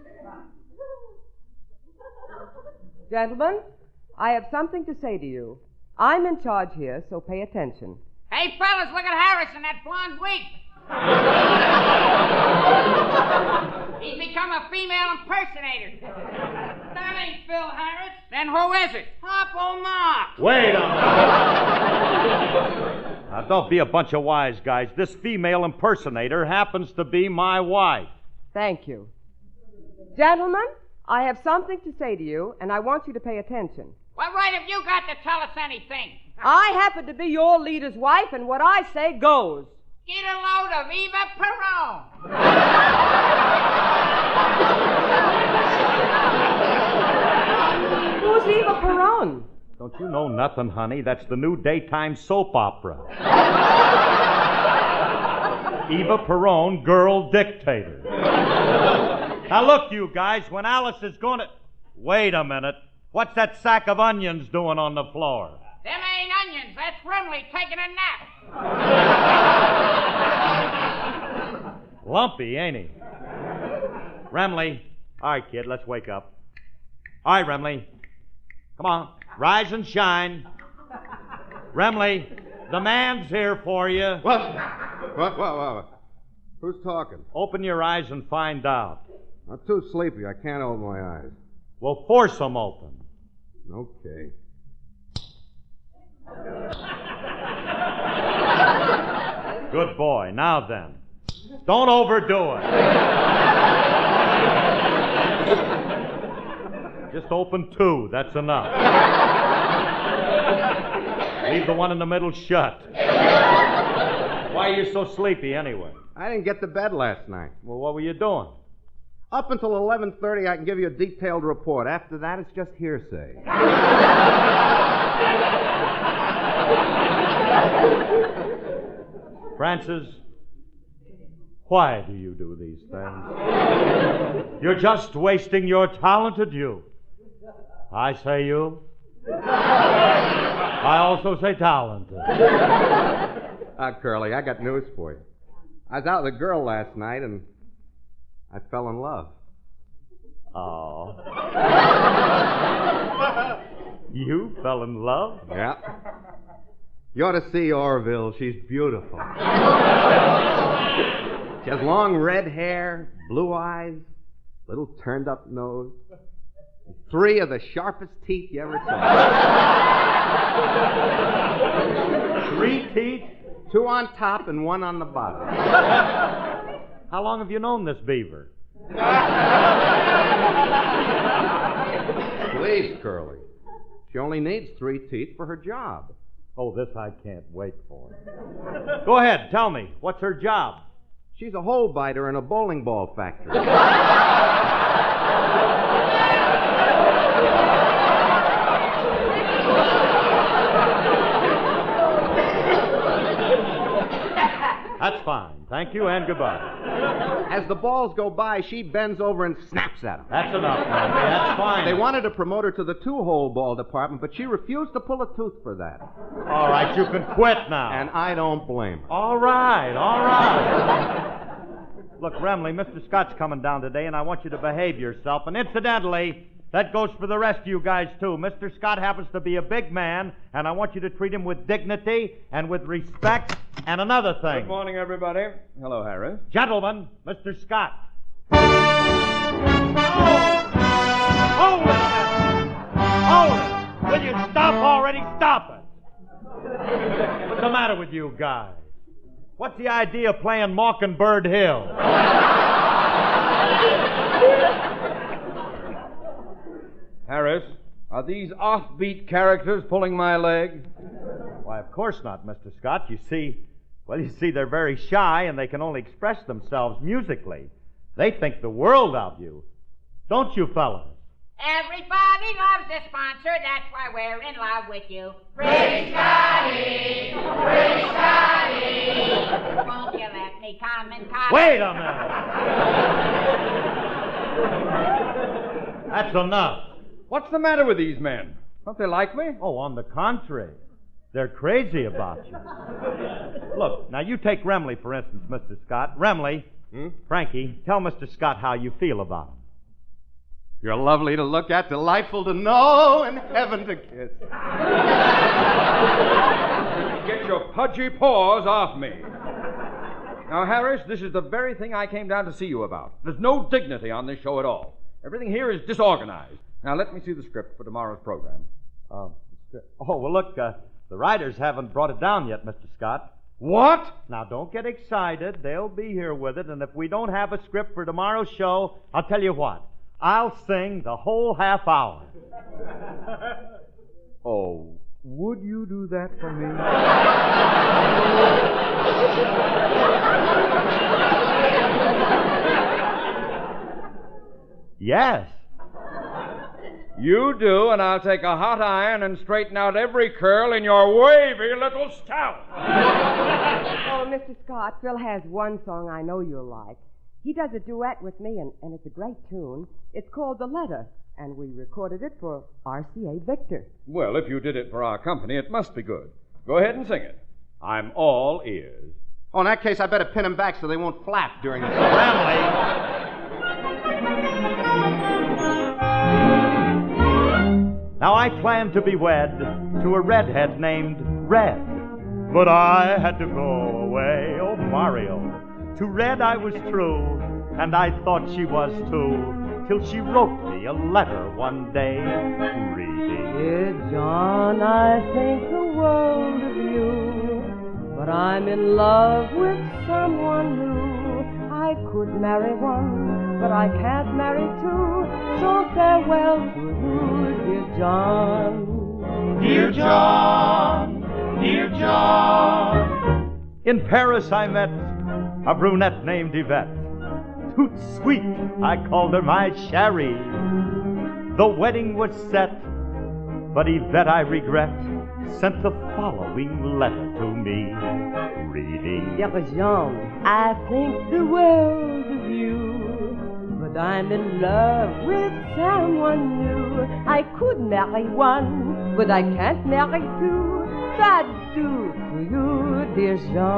Gentlemen, I have something to say to you. I'm in charge here, so pay attention. Hey, fellas, look at Harris in that blonde wig. He's become a female impersonator. That ain't Phil Harris. Then who is it? Harpo Marx. Wait a minute. Now, don't be a bunch of wise guys. This female impersonator happens to be my wife. Thank you. Gentlemen, I have something to say to you, and I want you to pay attention. What right have you got to tell us anything? I happen to be your leader's wife, and what I say goes. Get a load of Eva Peron. Who's Eva Peron? Don't you know nothing, honey? That's the new daytime soap opera. Eva Peron, girl dictator. Now look, you guys, when Alice is going to... Wait a minute. What's that sack of onions doing on the floor? Them ain't onions. That's Brimley taking a nap. Lumpy, ain't he? Remley. All right, kid, let's wake up. All right, Remley. Come on. Rise and shine. Remley, the man's here for you. What? What, what, what? Who's talking? Open your eyes and find out. I'm too sleepy. I can't open my eyes. Well, force them open. Okay. Good boy. Now then. Don't overdo it. Just open two. That's enough. Leave the one in the middle shut. Why are you so sleepy anyway? I didn't get to bed last night. Well, what were you doing? Up until eleven thirty, I can give you a detailed report. After that, it's just hearsay. Francis, why do you do these things? You're just wasting your talented youth. I say you. I also say talented. Ah, Curly, I got news for you. I was out with a girl last night, and I fell in love. Oh. You fell in love? Yeah. You ought to see Orville. She's beautiful. She has long red hair, blue eyes, little turned-up nose, three of the sharpest teeth you ever saw. Three teeth? Two on top and one on the bottom. How long have you known this beaver? Please, Curly. She only needs three teeth for her job. Oh, this I can't wait for. Go ahead, tell me. What's her job? She's a hole biter in a bowling ball factory. That's fine. Thank you and goodbye. As the balls go by, she bends over and snaps at them. That's enough, Randy. That's fine. They wanted to promote her to the two-hole ball department, but she refused to pull a tooth for that. All right, you can quit now. And I don't blame her. All right, all right. Look, Remley, Mister Scott's coming down today, and I want you to behave yourself. And incidentally, that goes for the rest of you guys, too. Mister Scott happens to be a big man, and I want you to treat him with dignity and with respect. And another thing. Good morning, everybody. Hello, Harris. Gentlemen, Mister Scott. Oh! Hold it! Hold it! Will you stop already? Stop it! What's the matter with you guys? What's the idea of playing Mockingbird Hill? Harris, are these offbeat characters pulling my leg? Why, of course not, Mister Scott. You see, well, you see, they're very shy and they can only express themselves musically. They think the world of you. Don't you, fellas? Everybody loves a sponsor. That's why we're in love with you. Free Scotty! Free Scotty! Won't you let me come and come? Wait a minute! That's enough. What's the matter with these men? Don't they like me? Oh, on the contrary. They're crazy about you. Look, now you take Remley, for instance, Mister Scott. Remley, hmm? Frankie, tell Mister Scott how you feel about him. You're lovely to look at, delightful to know, and heaven to kiss. Get your pudgy paws off me. Now, Harris, this is the very thing I came down to see you about. There's no dignity on this show at all. Everything here is disorganized. Now, let me see the script for tomorrow's program. Uh, oh, well, look, uh, the writers haven't brought it down yet, Mister Scott. What? Now, don't get excited. They'll be here with it, and if we don't have a script for tomorrow's show, I'll tell you what. I'll sing the whole half hour. Oh, would you do that for me? Yes. You do, and I'll take a hot iron and straighten out every curl in your wavy little snout. Oh, Mister Scott, Phil has one song I know you'll like. He does a duet with me, and, and it's a great tune. It's called The Letter, and we recorded it for R C A Victor. Well, if you did it for our company, it must be good. Go ahead and sing it. I'm all ears. Oh, in that case, I better pin them back so they won't flap during the song. Family. Now I planned to be wed to a redhead named Red, but I had to go away, oh Mario. To Red I was true, and I thought she was too, till she wrote me a letter one day, reading. Dear John, I think the world of you, but I'm in love with someone new. I could marry one, but I can't marry two, so farewell to you, dear John. Dear John, dear John. In Paris I met a brunette named Yvette. Toot sweet, I called her my Sherry. The wedding was set, but Yvette, I regret, sent the following letter to me, reading. Dear Jean, I think the world of you, but I'm in love with someone new. I could marry one, but I can't marry two. So adieu to you, dear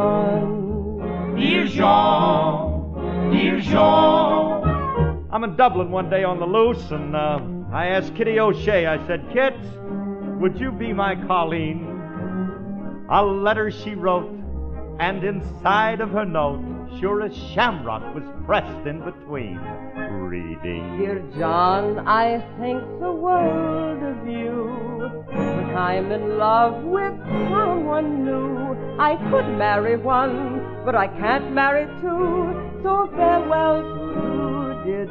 Jean. Dear Jean, dear Jean. I'm in Dublin one day on the loose, and uh, I asked Kitty O'Shea, I said, Kit, would you be my Colleen? A letter she wrote, and inside of her note, sure as shamrock was pressed in between, reading. Dear John, I think the world of you, but I'm in love with someone new. I could marry one, but I can't marry two, so farewell to you, dear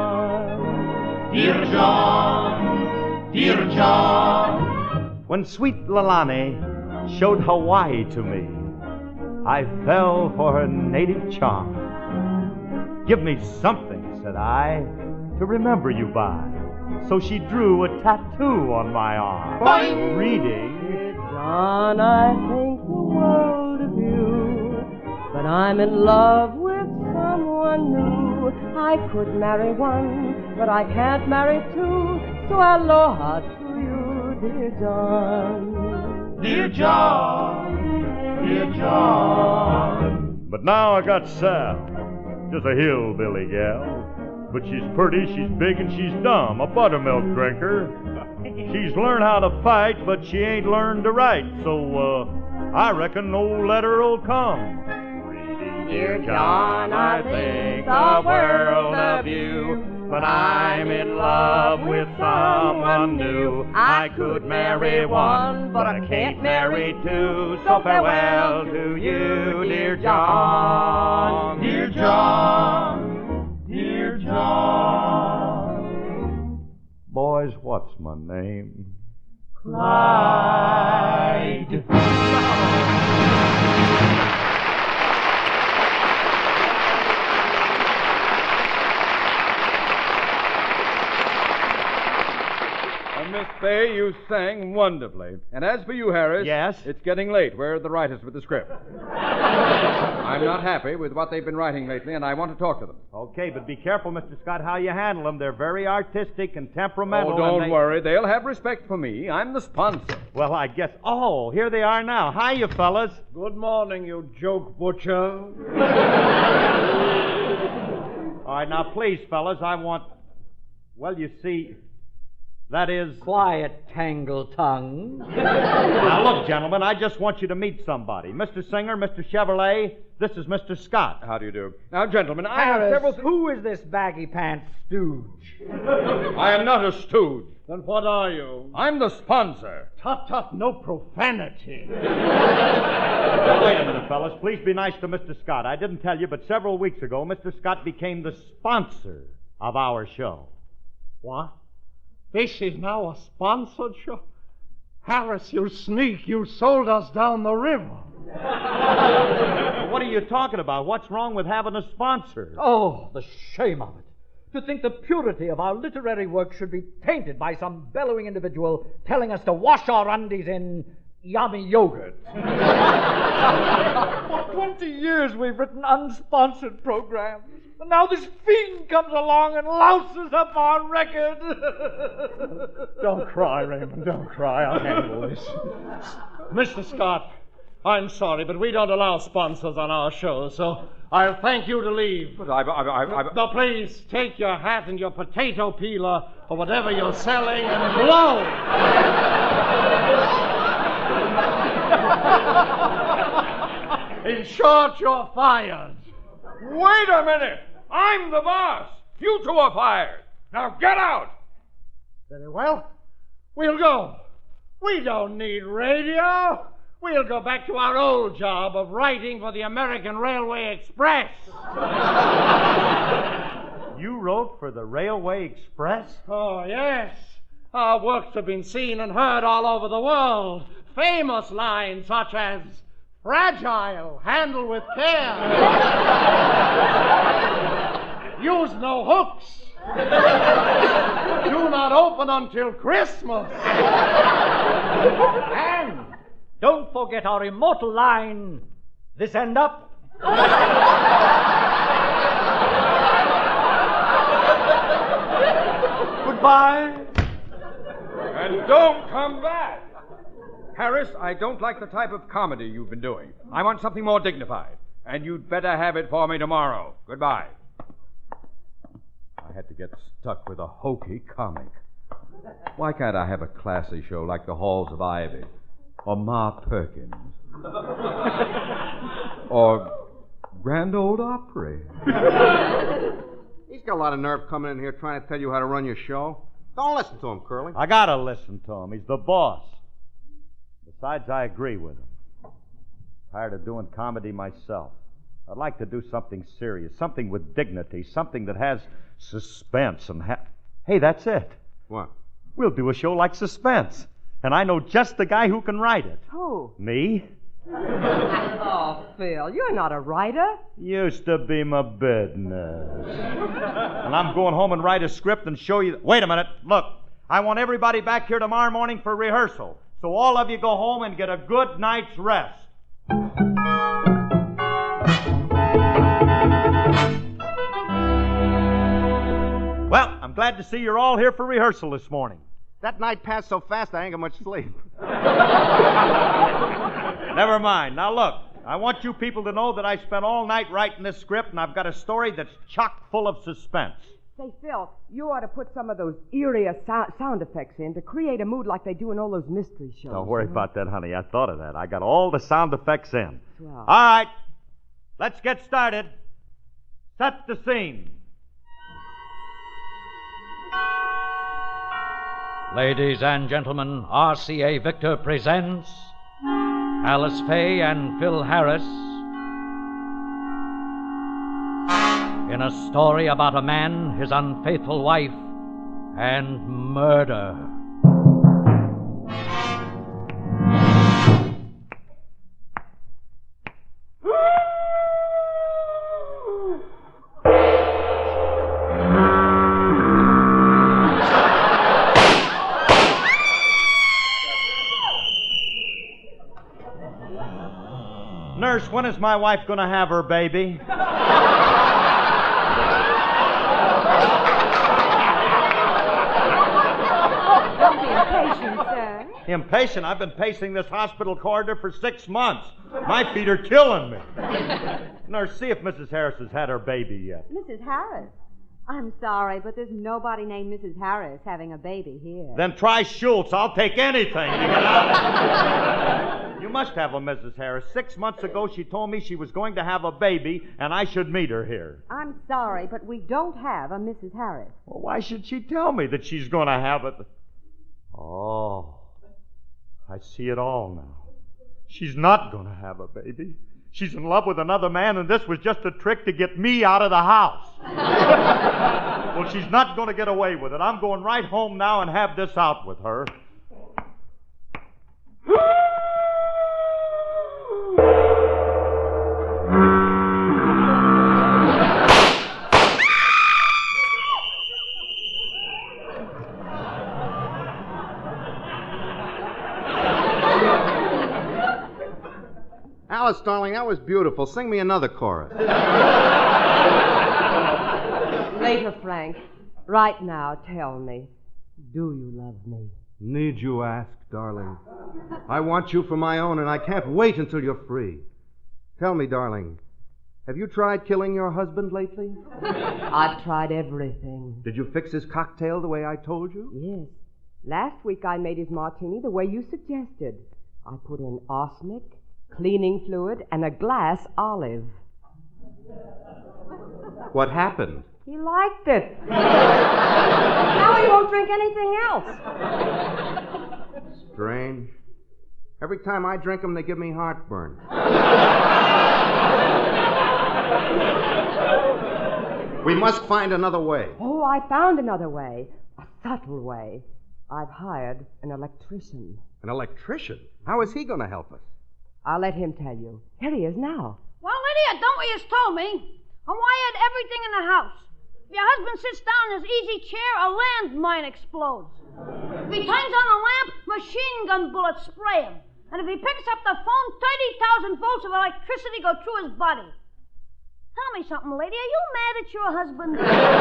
John. Dear John, dear John. When sweet Lalani showed Hawaii to me, I fell for her native charm. Give me something, said I, to remember you by. So she drew a tattoo on my arm, Boing! reading. Dear John, I think the world of you, but I'm in love with someone new. I could marry one, but I can't marry two, so aloha to you, dear John. Dear John, dear John. But now I got Sal, just a hillbilly gal. But she's pretty, she's big, and she's dumb, a buttermilk drinker. She's learned how to fight, but she ain't learned to write. So, uh, I reckon no letter'll come. Reading, Dear John, I think the world of you, but I'm in love with someone new. I could marry one, but I can't marry two. So farewell to you, dear John. Dear John. Dear John. Boys, what's my name? Clyde. Miss Fay, you sang wonderfully. And as for you, Harris... Yes? It's getting late. Where are the writers with the script? I'm not happy with what they've been writing lately, and I want to talk to them. Okay, but be careful, Mister Scott, how you handle them. They're very artistic and temperamental. Oh, don't and they... worry. They'll have respect for me. I'm the sponsor. Well, I guess... Oh, here they are now. Hi, you fellas. Good morning, you joke butcher. All right, now, please, fellas, I want... Well, you see... That is... Quiet, tangle tongue. Now, look, gentlemen, I just want you to meet somebody. Mister Singer, Mister Chevrolet, this is Mister Scott. How do you do? Now, gentlemen, I Harris, have several... Th- who is this baggy pants stooge? I am not a stooge. Then what are you? I'm the sponsor. Tut, tut, no profanity. Now, wait a minute, fellas. Please be nice to Mister Scott. I didn't tell you, but several weeks ago, Mister Scott became the sponsor of our show. What? This is now a sponsored show? Harris, you sneak. You sold us down the river. What are you talking about? What's wrong with having a sponsor? Oh, the shame of it. To think the purity of our literary work should be tainted by some bellowing individual telling us to wash our undies in yummy yogurt. For twenty years we've written unsponsored programs. And now this fiend comes along and louses up our record. Don't cry, Raymond. Don't cry. I'll handle this. Mister Scott, I'm sorry, but we don't allow sponsors on our show, so I'll thank you to leave. But I... I, I, I... Now, please, take your hat and your potato peeler or whatever you're selling and blow. In short, you're fired. Wait a minute! I'm the boss! You two are fired! Now get out! Very well. We'll go. We don't need radio. We'll go back to our old job of writing for the American Railway Express. You wrote for the Railway Express? Oh, yes. Our works have been seen and heard all over the world. Famous lines such as, fragile, handle with care. Use no hooks. Do not open until Christmas. And don't forget our immortal line, this end up. Goodbye. And don't come back. Harris, I don't like the type of comedy you've been doing. I want something more dignified. And you'd better have it for me tomorrow. Goodbye. I had to get stuck with a hokey comic. Why can't I have a classy show like the Halls of Ivy? Or Ma Perkins? Or Grand Ole Opry? He's got a lot of nerve coming in here trying to tell you how to run your show. Don't listen to him, Curly. I gotta listen to him. He's the boss. Besides, I agree with him. Tired of doing comedy myself. I'd like to do something serious, something with dignity, something that has suspense and ha- Hey, that's it. What? We'll do a show like Suspense. And I know just the guy who can write it. Who? Me? Oh, Phil, you're not a writer. Used to be my business. And I'm going home and write a script and show you... Wait a minute. Look, I want everybody back here tomorrow morning for rehearsal. So all of you go home and get a good night's rest. Well, I'm glad to see you're all here for rehearsal this morning. That night passed so fast I ain't got much sleep. Never mind. Now look, I want you people to know that I spent all night writing this script, and I've got a story that's chock full of suspense. Say, Phil, you ought to put some of those eerie so- sound effects in to create a mood like they do in all those mystery shows. Don't worry huh? about that, honey. I thought of that. I got all the sound effects in. Wow. All right, let's get started. Set the scene. Ladies and gentlemen, R C A Victor presents Alice Faye and Phil Harris in a story about a man, his unfaithful wife, and murder. Nurse, when is my wife going to have her baby? Don't be impatient, sir. Impatient? I've been pacing this hospital corridor for six months. My feet are killing me. Nurse, see if Missus Harris has had her baby yet. Missus Harris? I'm sorry, but there's nobody named Missus Harris having a baby here. Then try Schultz. I'll take anything to get out. You must have a Missus Harris. Six months ago, she told me she was going to have a baby, and I should meet her here. I'm sorry, but we don't have a Missus Harris. Well, why should she tell me that she's going to have it? Oh, I see it all now. She's not going to have a baby. She's in love with another man, and this was just a trick to get me out of the house. Well, she's not going to get away with it. I'm going right home now and have this out with her. Alice, darling, that was beautiful. Sing me another chorus. Later, Frank. Right now, tell me, do you love me? Need you ask, darling? I want you for my own, and I can't wait until you're free. Tell me, darling, have you tried killing your husband lately? I've tried everything. Did you fix his cocktail the way I told you? Yes. Last week I made his martini the way you suggested. I put in arsenic, cleaning fluid, and a glass olive. What happened? He liked it. Now he won't drink anything else. Strange. Every time I drink them, they give me heartburn. We must find another way. Oh, I found another way. A subtle way. I've hired an electrician. An electrician? How is he going to help us? I'll let him tell you. Here he is now. Well, Lydia, don't what you just told me. I wired everything in the house. If your husband sits down in his easy chair, a landmine explodes. If he turns on a lamp, machine gun bullets spray him. And if he picks up the phone, thirty thousand volts of electricity go through his body. Tell me something, lady. Are you mad at your husband?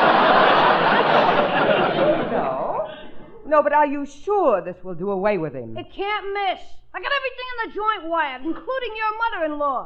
No. No, but are you sure this will do away with him? It can't miss. I got everything in the joint wired, including your mother-in-law.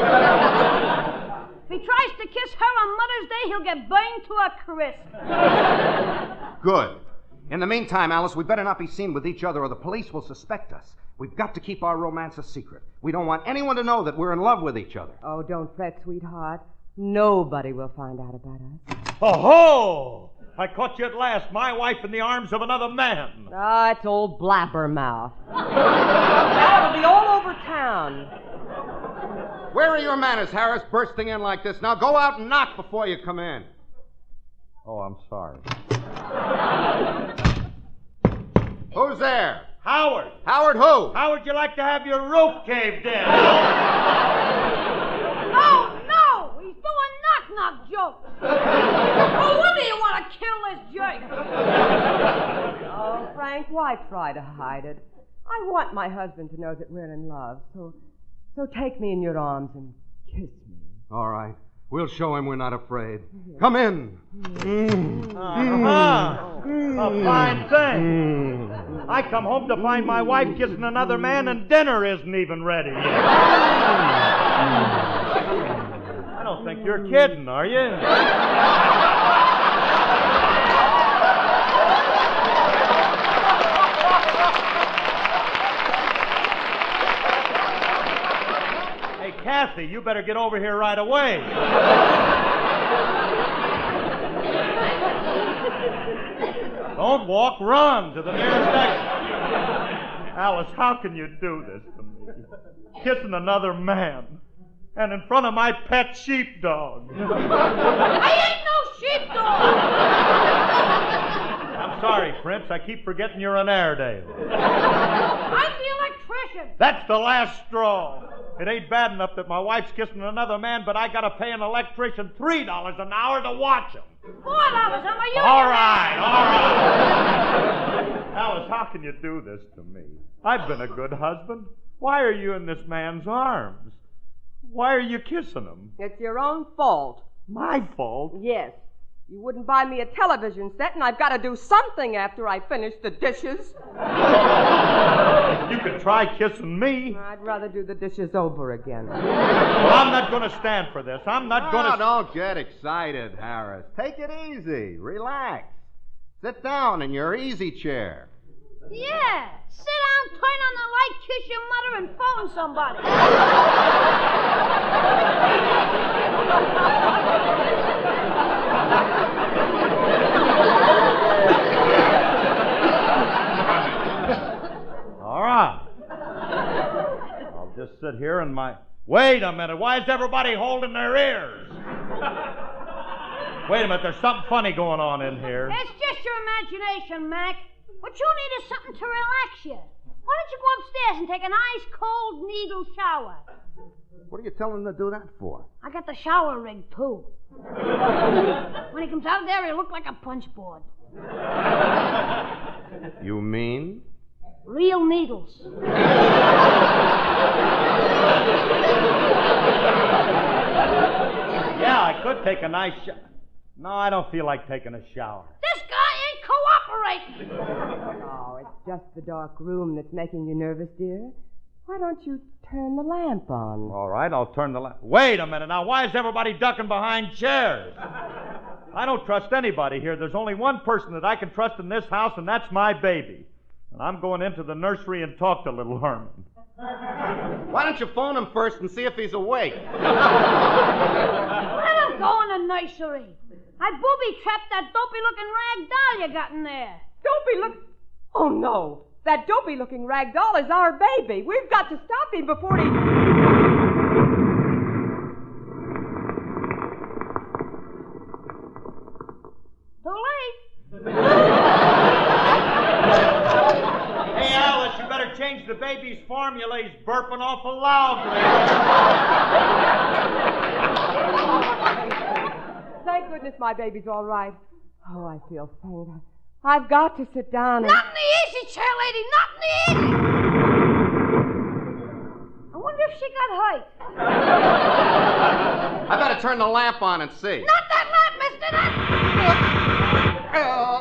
If he tries to kiss her on Mother's Day, he'll get burned to a crisp. Good. In the meantime, Alice, we better not be seen with each other or the police will suspect us. We've got to keep our romance a secret. We don't want anyone to know that we're in love with each other. Oh, don't fret, sweetheart. Nobody will find out about us. Oh-ho! I caught you at last, my wife in the arms of another man. Ah, it's old blabbermouth. Now it'll be all over town. Where are your manners, Harris, bursting in like this? Now go out and knock before you come in. Oh, I'm sorry. Who's there? Howard. Howard who? How would you like to have your roof caved in? Oh, no! He's doing knock-knock jokes. No wonder you want to kill this jerk. Oh, Frank, why try to hide it? I want my husband to know that we're in love, so so take me in your arms and kiss me. All right. We'll show him we're not afraid. Come in. Mm. Uh-huh. Mm. A fine thing. Mm. I come home to find my wife kissing another man and dinner isn't even ready yet. I don't think you're kidding, are you? Kathy, you better get over here right away. Don't walk, run to the nearest exit. Alice, how can you do this to me? Kissing another man. And in front of my pet sheepdog. I ain't no sheepdog! I'm sorry, Prince. I keep forgetting you're an Airedale. I'm the electrician. That's the last straw. It ain't bad enough that my wife's kissing another man, but I gotta pay an electrician three dollars an hour to watch him. Four dollars, I'm a union. All right, all right. Alice, how can you do this to me? I've been a good husband. Why are you in this man's arms? Why are you kissing him? It's your own fault. My fault? Yes. You wouldn't buy me a television set, and I've got to do something after I finish the dishes. You could try kissing me. I'd rather do the dishes over again. Well, I'm not going to stand for this. I'm not oh, going to... Don't get excited, Harris. Take it easy. Relax. Sit down in your easy chair. Yeah. Sit down, turn on the light, kiss your mother, and phone somebody. All right. I'll just sit here and my... Wait a minute. Why is everybody holding their ears? Wait a minute. There's something funny going on in here. It's just your imagination, Mac. What you need is something to relax you. Why don't you go upstairs and take an ice-cold needle shower? What are you telling him to do that for? I got the shower rig, too. When he comes out there, he'll look like a punch board. You mean? Real needles. I could take a nice shower. No, I don't feel like taking a shower. This guy ain't cooperating. Oh, it's just the dark room that's making you nervous, dear. Why don't you turn the lamp on? All right, I'll turn the lamp. Wait a minute now. Why is everybody ducking behind chairs? I don't trust anybody here. There's only one person that I can trust in this house, and that's my baby. And I'm going into the nursery and talk to little Herman. Why don't you phone him first and see if he's awake? Let him go in the nursery. I booby-trapped that dopey-looking rag doll you got in there. Dopey look... Oh, no. That dopey-looking rag doll is our baby. We've got to stop him before he... Too late. Hey, Alice, you better change the baby's formula. He's burping awful loud. Thank goodness my baby's all right. Oh, I feel faint. I've got to sit down and... Not in the easy chair, lady. Not in the easy. I wonder if she got hurt. I better turn the lamp on and see. Not that lamp, mister. That...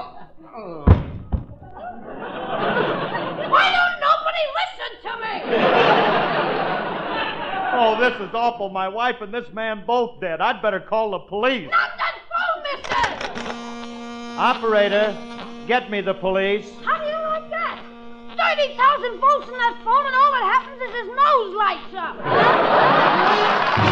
Why don't nobody listen to me? Oh, this is awful. My wife and this man both dead. I'd better call the police. Not that phone, mister. Operator, get me the police. How do you like that? thirty thousand volts in that phone, and all that happens is his nose lights up.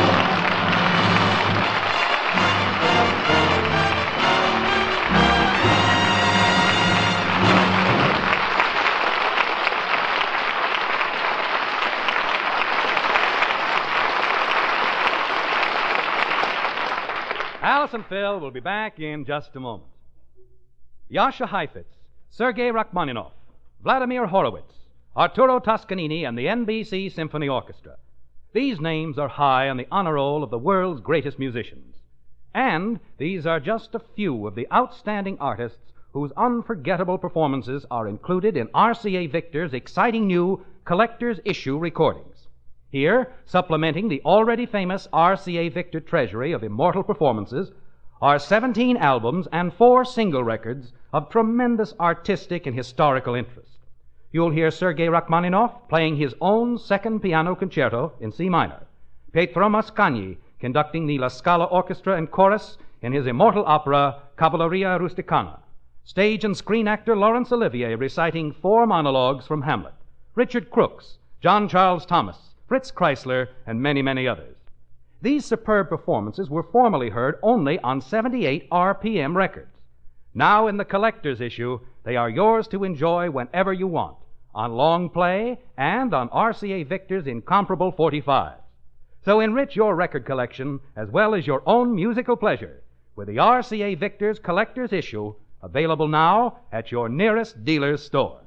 Alice and Phil will be back in just a moment. Yasha Heifetz, Sergei Rachmaninoff, Vladimir Horowitz, Arturo Toscanini, and the N B C Symphony Orchestra. These names are high on the honor roll of the world's greatest musicians. And these are just a few of the outstanding artists whose unforgettable performances are included in R C A Victor's exciting new collector's issue recordings. Here, supplementing the already famous R C A Victor treasury of immortal performances, are seventeen albums and four single records of tremendous artistic and historical interest. You'll hear Sergei Rachmaninoff playing his own second piano concerto in C minor, Pietro Mascagni conducting the La Scala Orchestra and Chorus in his immortal opera Cavalleria Rusticana, stage and screen actor Laurence Olivier reciting four monologues from Hamlet, Richard Crooks, John Charles Thomas, Fritz Kreisler, and many, many others. These superb performances were formerly heard only on seventy-eight R P M records. Now, in the collector's issue, they are yours to enjoy whenever you want, on long play and on R C A Victor's incomparable forty-fives. So enrich your record collection as well as your own musical pleasure with the R C A Victor's collector's issue, available now at your nearest dealer's store.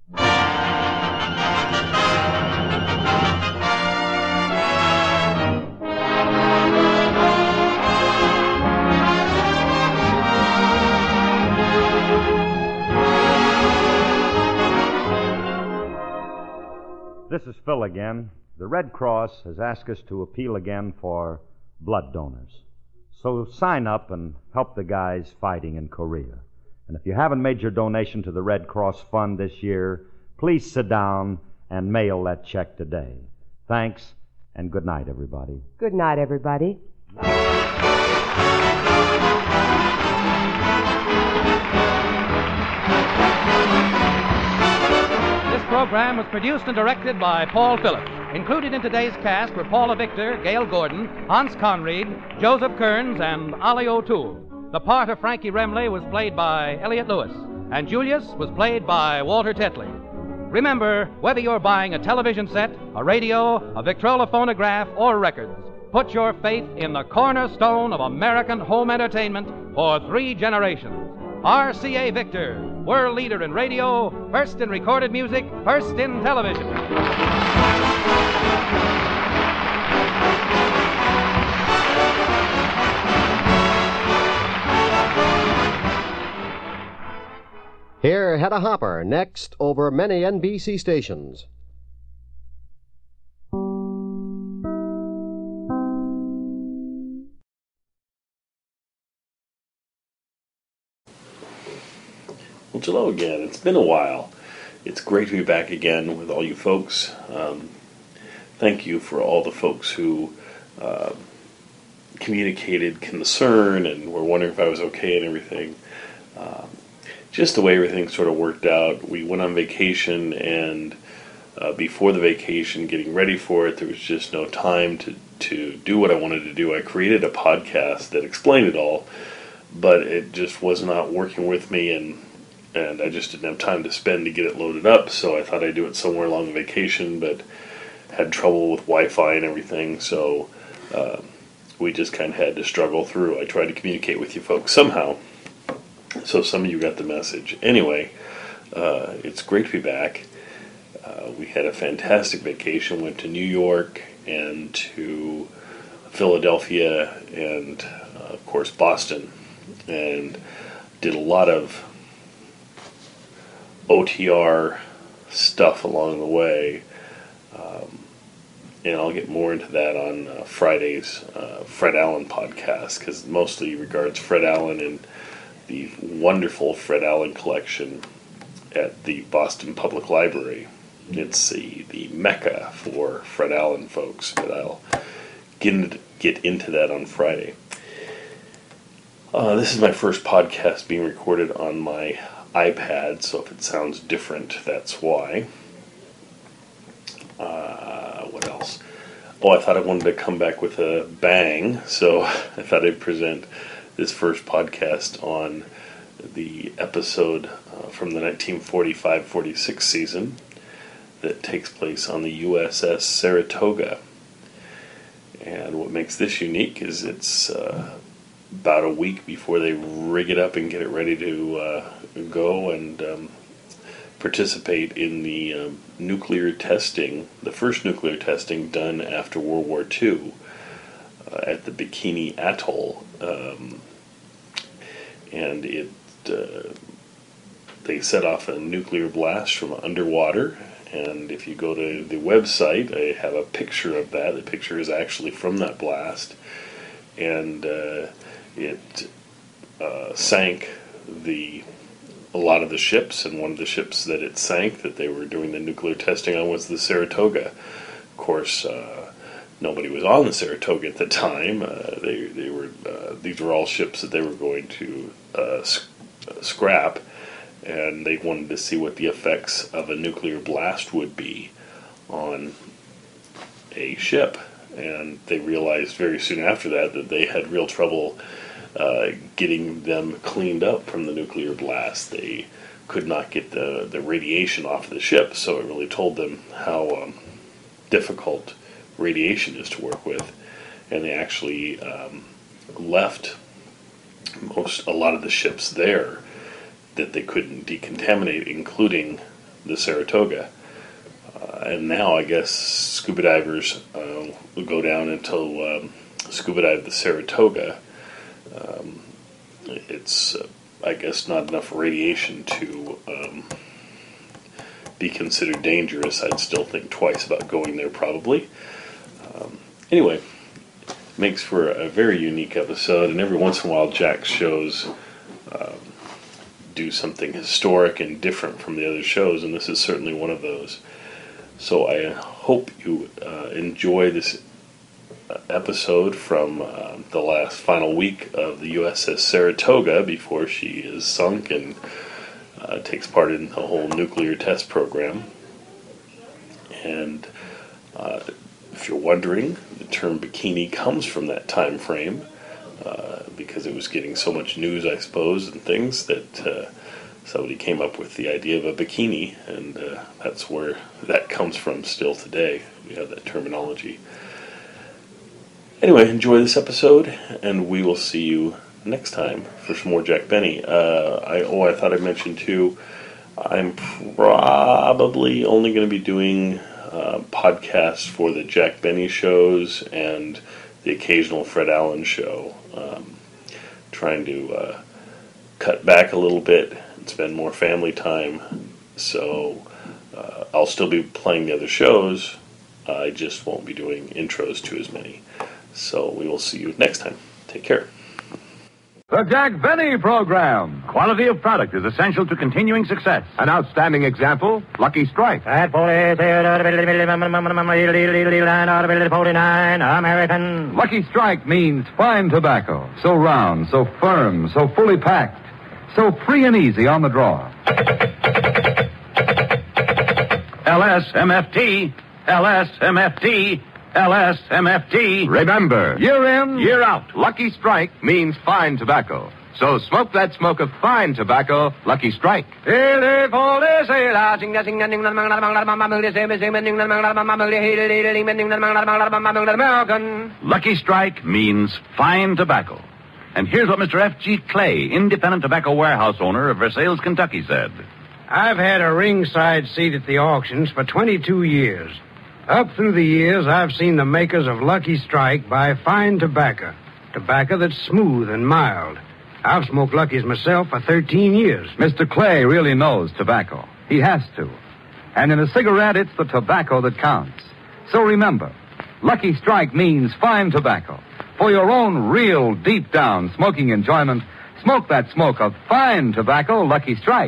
This is Phil again. The Red Cross has asked us to appeal again for blood donors. So sign up and help the guys fighting in Korea. And if you haven't made your donation to the Red Cross Fund this year, please sit down and mail that check today. Thanks, and good night, everybody. Good night, everybody. This program was produced and directed by Paul Phillips. Included in today's cast were Paula Victor, Gail Gordon, Hans Conried, Joseph Kearns, and Ollie O'Toole. The part of Frankie Remley was played by Elliot Lewis, and Julius was played by Walter Tetley. Remember, whether you're buying a television set, a radio, a Victrola phonograph, or records, put your faith in the cornerstone of American home entertainment for three generations. R C A Victor, world leader in radio, first in recorded music, first in television. Hear Hedda Hopper next over many N B C stations. Angelo again. It's been a while. It's great to be back again with all you folks. Um, thank you for all the folks who uh, communicated concern and were wondering if I was okay and everything. Um, just the way everything sort of worked out. We went on vacation, and uh, before the vacation, getting ready for it, there was just no time to, to do what I wanted to do. I created a podcast that explained it all, but it just was not working with me, and and I just didn't have time to spend to get it loaded up, so I thought I'd do it somewhere along the vacation, but had trouble with Wi-Fi and everything, so uh, we just kind of had to struggle through. I tried to communicate with you folks somehow, so some of you got the message. Anyway, uh, it's great to be back. Uh, we had a fantastic vacation, went to New York and to Philadelphia and, uh, of course, Boston, and did a lot of O T R stuff along the way, um, and I'll get more into that on uh, Friday's uh, Fred Allen podcast, because mostly regards Fred Allen and the wonderful Fred Allen collection at the Boston Public Library. It's the, the mecca for Fred Allen folks, but I'll get into, get into that on Friday. Uh, this is my first podcast being recorded on my iPad, so if it sounds different, that's why. Uh, what else? Oh, I thought I wanted to come back with a bang, so I thought I'd present this first podcast on the episode uh, from the nineteen forty-five forty-six season that takes place on the U S S Saratoga. And what makes this unique is it's uh, about a week before they rig it up and get it ready to uh, go and um, participate in the um, nuclear testing, the first nuclear testing done after World War Two uh, at the Bikini Atoll. Um, and it uh, they set off a nuclear blast from underwater. And if you go to the website, I have a picture of that. The picture is actually from that blast. And uh, it uh, sank the a lot of the ships, and one of the ships that it sank that they were doing the nuclear testing on was the Saratoga. Of course, uh, nobody was on the Saratoga at the time. Uh, they they were uh, these were all ships that they were going to uh, sc- uh, scrap, and they wanted to see what the effects of a nuclear blast would be on a ship. And they realized very soon after that that they had real trouble uh, getting them cleaned up from the nuclear blast. They could not get the, the radiation off the ship, so it really told them how um, difficult radiation is to work with. And they actually um, left most a lot of the ships there that they couldn't decontaminate, including the Saratoga. Uh, and now I guess scuba divers uh, will go down until um, scuba dive the Saratoga. Um, it's, uh, I guess, not enough radiation to um, be considered dangerous. I'd still think twice about going there, probably. Um, anyway, makes for a very unique episode, and every once in a while Jack's shows um, do something historic and different from the other shows, and this is certainly one of those. So I hope you uh, enjoy this episode from uh, the last final week of the U S S Saratoga before she is sunk and uh, takes part in the whole nuclear test program. And uh, if you're wondering, the term bikini comes from that time frame uh, because it was getting so much news, I suppose, and things that uh, somebody came up with the idea of a bikini, and uh, that's where that comes from still today. We have that terminology. Anyway, enjoy this episode, and we will see you next time for some more Jack Benny. Uh, I, oh, I thought I mentioned, too, I'm probably only going to be doing uh, podcasts for the Jack Benny shows and the occasional Fred Allen show. Um, trying to uh, cut back a little bit and spend more family time. So uh, I'll still be playing the other shows. I just won't be doing intros to as many. So we will see you next time. Take care. The Jack Benny Program. Quality of product is essential to continuing success. An outstanding example, Lucky Strike. At forty-nine, American. Lucky Strike means fine tobacco. So round, so firm, so fully packed. So free and easy on the draw. L S M F T. L S M F T. L S M F T. Remember, year in, year out, Lucky Strike means fine tobacco. So smoke that smoke of fine tobacco, Lucky Strike. Lucky Strike means fine tobacco. And here's what Mister F G Clay, independent tobacco warehouse owner of Versailles, Kentucky, said. I've had a ringside seat at the auctions for twenty-two years. Up through the years, I've seen the makers of Lucky Strike buy fine tobacco. Tobacco that's smooth and mild. I've smoked Lucky's myself for thirteen years. Mister Clay really knows tobacco. He has to. And in a cigarette, it's the tobacco that counts. So remember, Lucky Strike means fine tobacco. For your own real, deep-down smoking enjoyment, smoke that smoke of fine tobacco, Lucky Strike.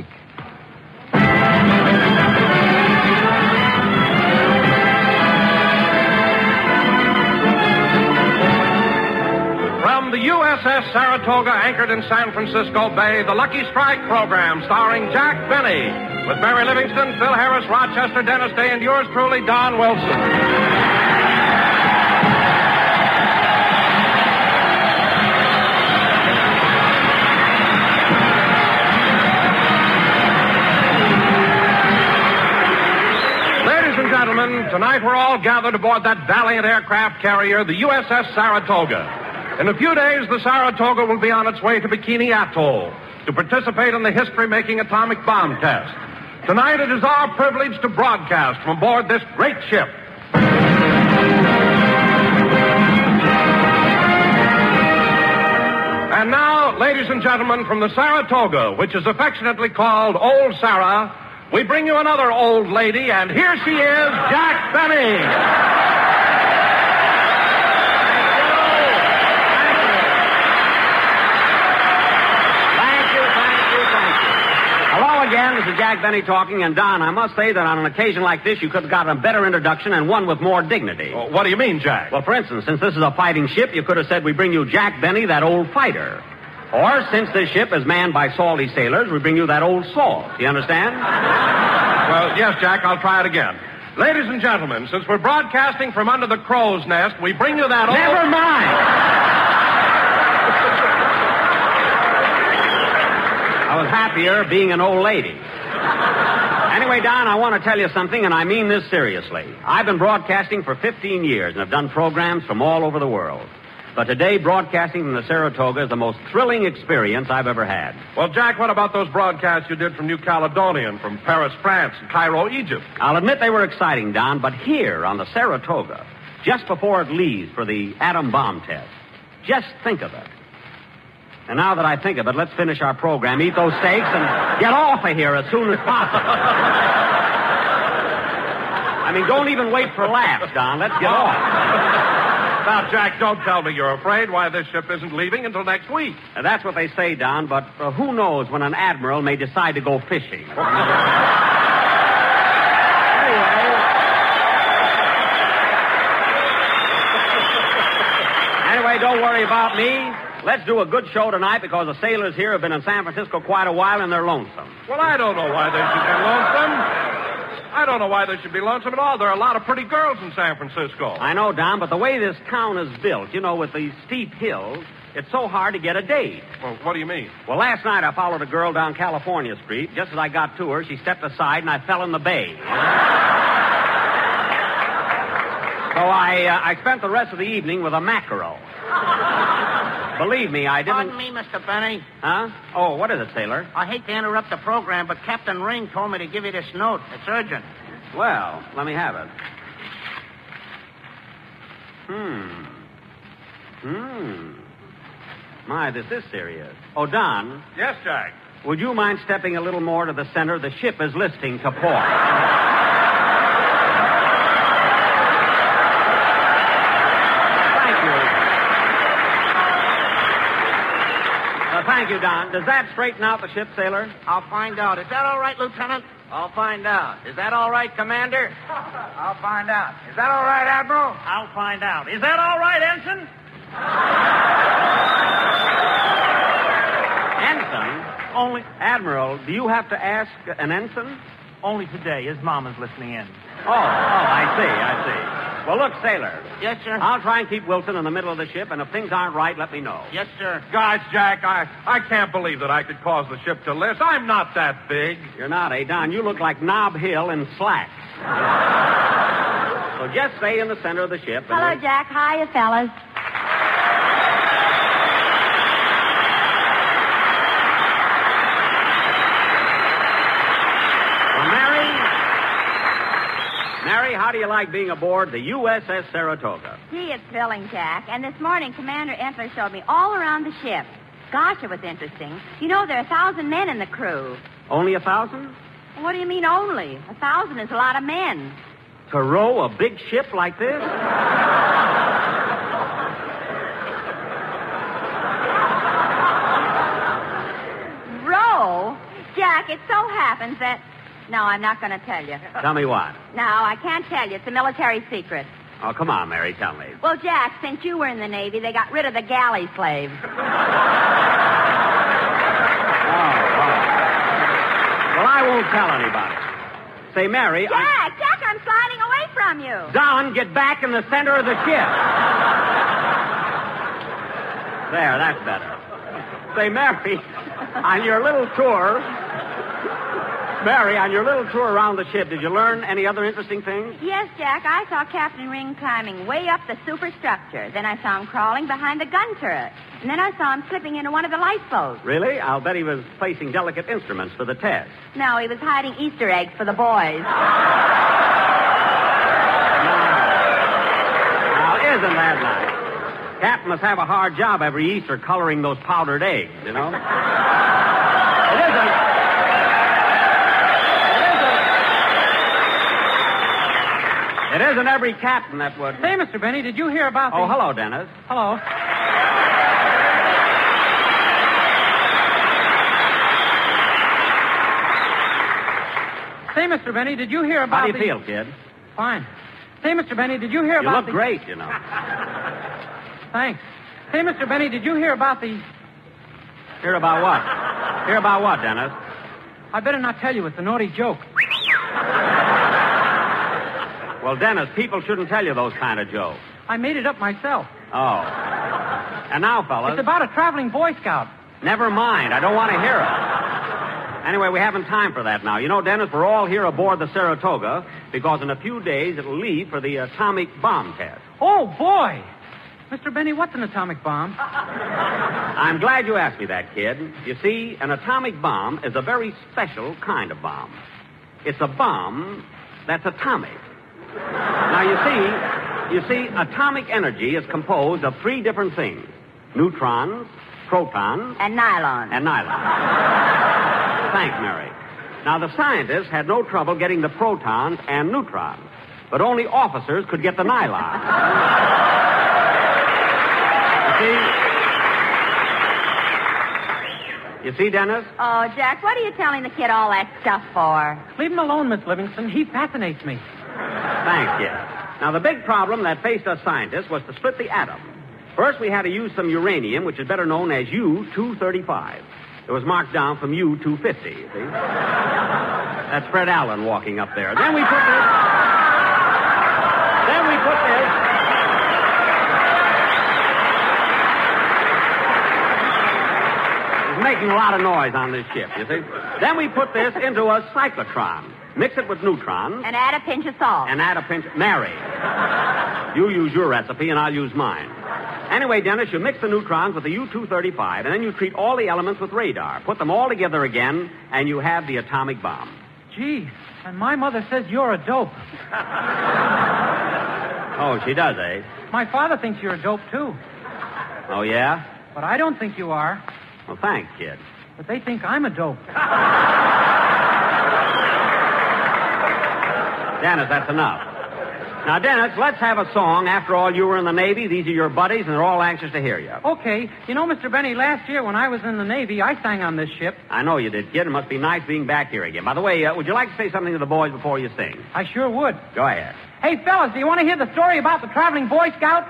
From the U S S Saratoga, anchored in San Francisco Bay, the Lucky Strike program, starring Jack Benny, with Barry Livingston, Phil Harris, Rochester, Dennis Day, and yours truly, Don Wilson. Tonight we're all gathered aboard that valiant aircraft carrier, the U S S Saratoga. In a few days, the Saratoga will be on its way to Bikini Atoll to participate in the history-making atomic bomb test. Tonight it is our privilege to broadcast from aboard this great ship. And now, ladies and gentlemen, from the Saratoga, which is affectionately called Old Sarah, we bring you another old lady, and here she is, Jack Benny. Thank you, thank you, thank you. Hello again, this is Jack Benny talking, and Don, I must say that on an occasion like this, you could have gotten a better introduction and one with more dignity. Well, what do you mean, Jack? Well, for instance, since this is a fighting ship, you could have said we bring you Jack Benny, that old fighter. Or, since this ship is manned by salty sailors, we bring you that old salt. Do you understand? Well, yes, Jack, I'll try it again. Ladies and gentlemen, since we're broadcasting from under the crow's nest, we bring you that old... Never mind! I was happier being an old lady. Anyway, Don, I want to tell you something, and I mean this seriously. I've been broadcasting for fifteen years and have done programs from all over the world. But today, broadcasting from the Saratoga is the most thrilling experience I've ever had. Well, Jack, what about those broadcasts you did from New Caledonia and from Paris, France, and Cairo, Egypt? I'll admit they were exciting, Don, but here on the Saratoga, just before it leaves for the atom bomb test, just think of it. And now that I think of it, let's finish our program, eat those steaks, and get off of here as soon as possible. I mean, don't even wait for laughs, Don. Let's get off. Now, Jack, don't tell me you're afraid why this ship isn't leaving until next week. Uh, that's what they say, Don, but uh, who knows when an admiral may decide to go fishing. Anyway, don't worry about me. Let's do a good show tonight because the sailors here have been in San Francisco quite a while and they're lonesome. Well, I don't know why they should be lonesome. I don't know why they should be lonesome at all. There are a lot of pretty girls in San Francisco. I know, Don, but the way this town is built, you know, with these steep hills, it's so hard to get a date. Well, what do you mean? Well, last night I followed a girl down California Street. Just as I got to her, she stepped aside and I fell in the bay. So I, uh, I spent the rest of the evening with a mackerel. Believe me, I didn't... Pardon me, Mister Benny. Huh? Oh, what is it, sailor? I hate to interrupt the program, but Captain Ring told me to give you this note. It's urgent. Well, let me have it. Hmm. Hmm. My, this is serious. Oh, Don. Yes, Jack. Would you mind stepping a little more to the center? The ship is listing to port. Thank you, Don. Does that straighten out the ship, sailor? I'll find out. Is that all right, Lieutenant? I'll find out. Is that all right, Commander? I'll find out. Is that all right, Admiral? I'll find out. Is that all right, Ensign? Ensign? Only... Admiral, do you have to ask an ensign? Only today. His mama's listening in. Oh, oh, I see, I see. Well, look, sailor. Yes, sir? I'll try and keep Wilson in the middle of the ship, and if things aren't right, let me know. Yes, sir. Gosh, Jack, I, I can't believe that I could cause the ship to list. I'm not that big. You're not, eh, Don? You look like Nob Hill in slacks. So just stay in the center of the ship. and Hello, we'll- Jack. Hiya, fellas. Well, Mary... Mary, how do you like being aboard the U S S Saratoga? Gee, it's thrilling, Jack. And this morning, Commander Entler showed me all around the ship. Gosh, it was interesting. You know, there are a thousand men in the crew. Only a thousand? What do you mean only? A thousand is a lot of men. To row a big ship like this? Row? Jack, it so happens that... No, I'm not going to tell you. Tell me what. No, I can't tell you. It's a military secret. Oh, come on, Mary, tell me. Well, Jack, since you were in the Navy, they got rid of the galley slaves. Oh, well, I won't tell anybody. Say, Mary, Jack, I... Jack, I'm sliding away from you. Don, get back in the center of the ship. There, that's better. Say, Mary, on your little tour... Mary, on your little tour around the ship, did you learn any other interesting things? Yes, Jack, I saw Captain Ring climbing way up the superstructure. Then I saw him crawling behind the gun turret. And then I saw him slipping into one of the lifeboats. Really? I'll bet he was placing delicate instruments for the test. No, he was hiding Easter eggs for the boys. Now, isn't that nice? Captain must have a hard job every Easter coloring those powdered eggs, you know? It isn't... It isn't every captain that would... Say, Mister Benny, did you hear about Oh, the... hello, Dennis. Hello. Say, Mister Benny, did you hear about How do you the... feel, kid? Fine. Say, Mister Benny, did you hear You about look the... great, you know. Thanks. Say, Mister Benny, did you hear about the... Hear about what? Hear about what, Dennis? I better not tell you. It's a naughty joke. Well, Dennis, people shouldn't tell you those kind of jokes. I made it up myself. Oh. And now, fellas... It's about a traveling Boy Scout. Never mind. I don't want to hear it. Anyway, we haven't time for that now. You know, Dennis, we're all here aboard the Saratoga because in a few days it'll leave for the atomic bomb test. Oh, boy. Mister Benny, what's an atomic bomb? I'm glad you asked me that, kid. You see, an atomic bomb is a very special kind of bomb. It's a bomb that's atomic. Now, you see, you see, atomic energy is composed of three different things. Neutrons, protons... And nylon. And nylon. Thanks, Mary. Now, the scientists had no trouble getting the protons and neutrons, but only officers could get the nylon. You see? You see, Dennis? Oh, Jack, what are you telling the kid all that stuff for? Leave him alone, Miss Livingston. He fascinates me. Thanks, kid. Now, the big problem that faced us scientists was to split the atom. First, we had to use some uranium, which is better known as U two thirty-five. It was marked down from U two fifty, you see? That's Fred Allen walking up there. Then we put this... Then we put this... It's making a lot of noise on this ship, you see? Then we put this into a cyclotron. Mix it with neutrons. And add a pinch of salt. And add a pinch... Mary. You use your recipe and I'll use mine. Anyway, Dennis, you mix the neutrons with the U two thirty-five, and then you treat all the elements with radar. Put them all together again, and you have the atomic bomb. Gee, and my mother says you're a dope. Oh, she does, eh? My father thinks you're a dope, too. Oh, yeah? But I don't think you are. Well, thanks, kid. But they think I'm a dope. Dennis, that's enough. Now, Dennis, let's have a song. After all, you were in the Navy. These are your buddies, and they're all anxious to hear you. Okay. You know, Mister Benny, last year when I was in the Navy, I sang on this ship. I know you did, kid. It must be nice being back here again. By the way, uh, would you like to say something to the boys before you sing? I sure would. Go ahead. Hey, fellas, do you want to hear the story about the traveling Boy Scout?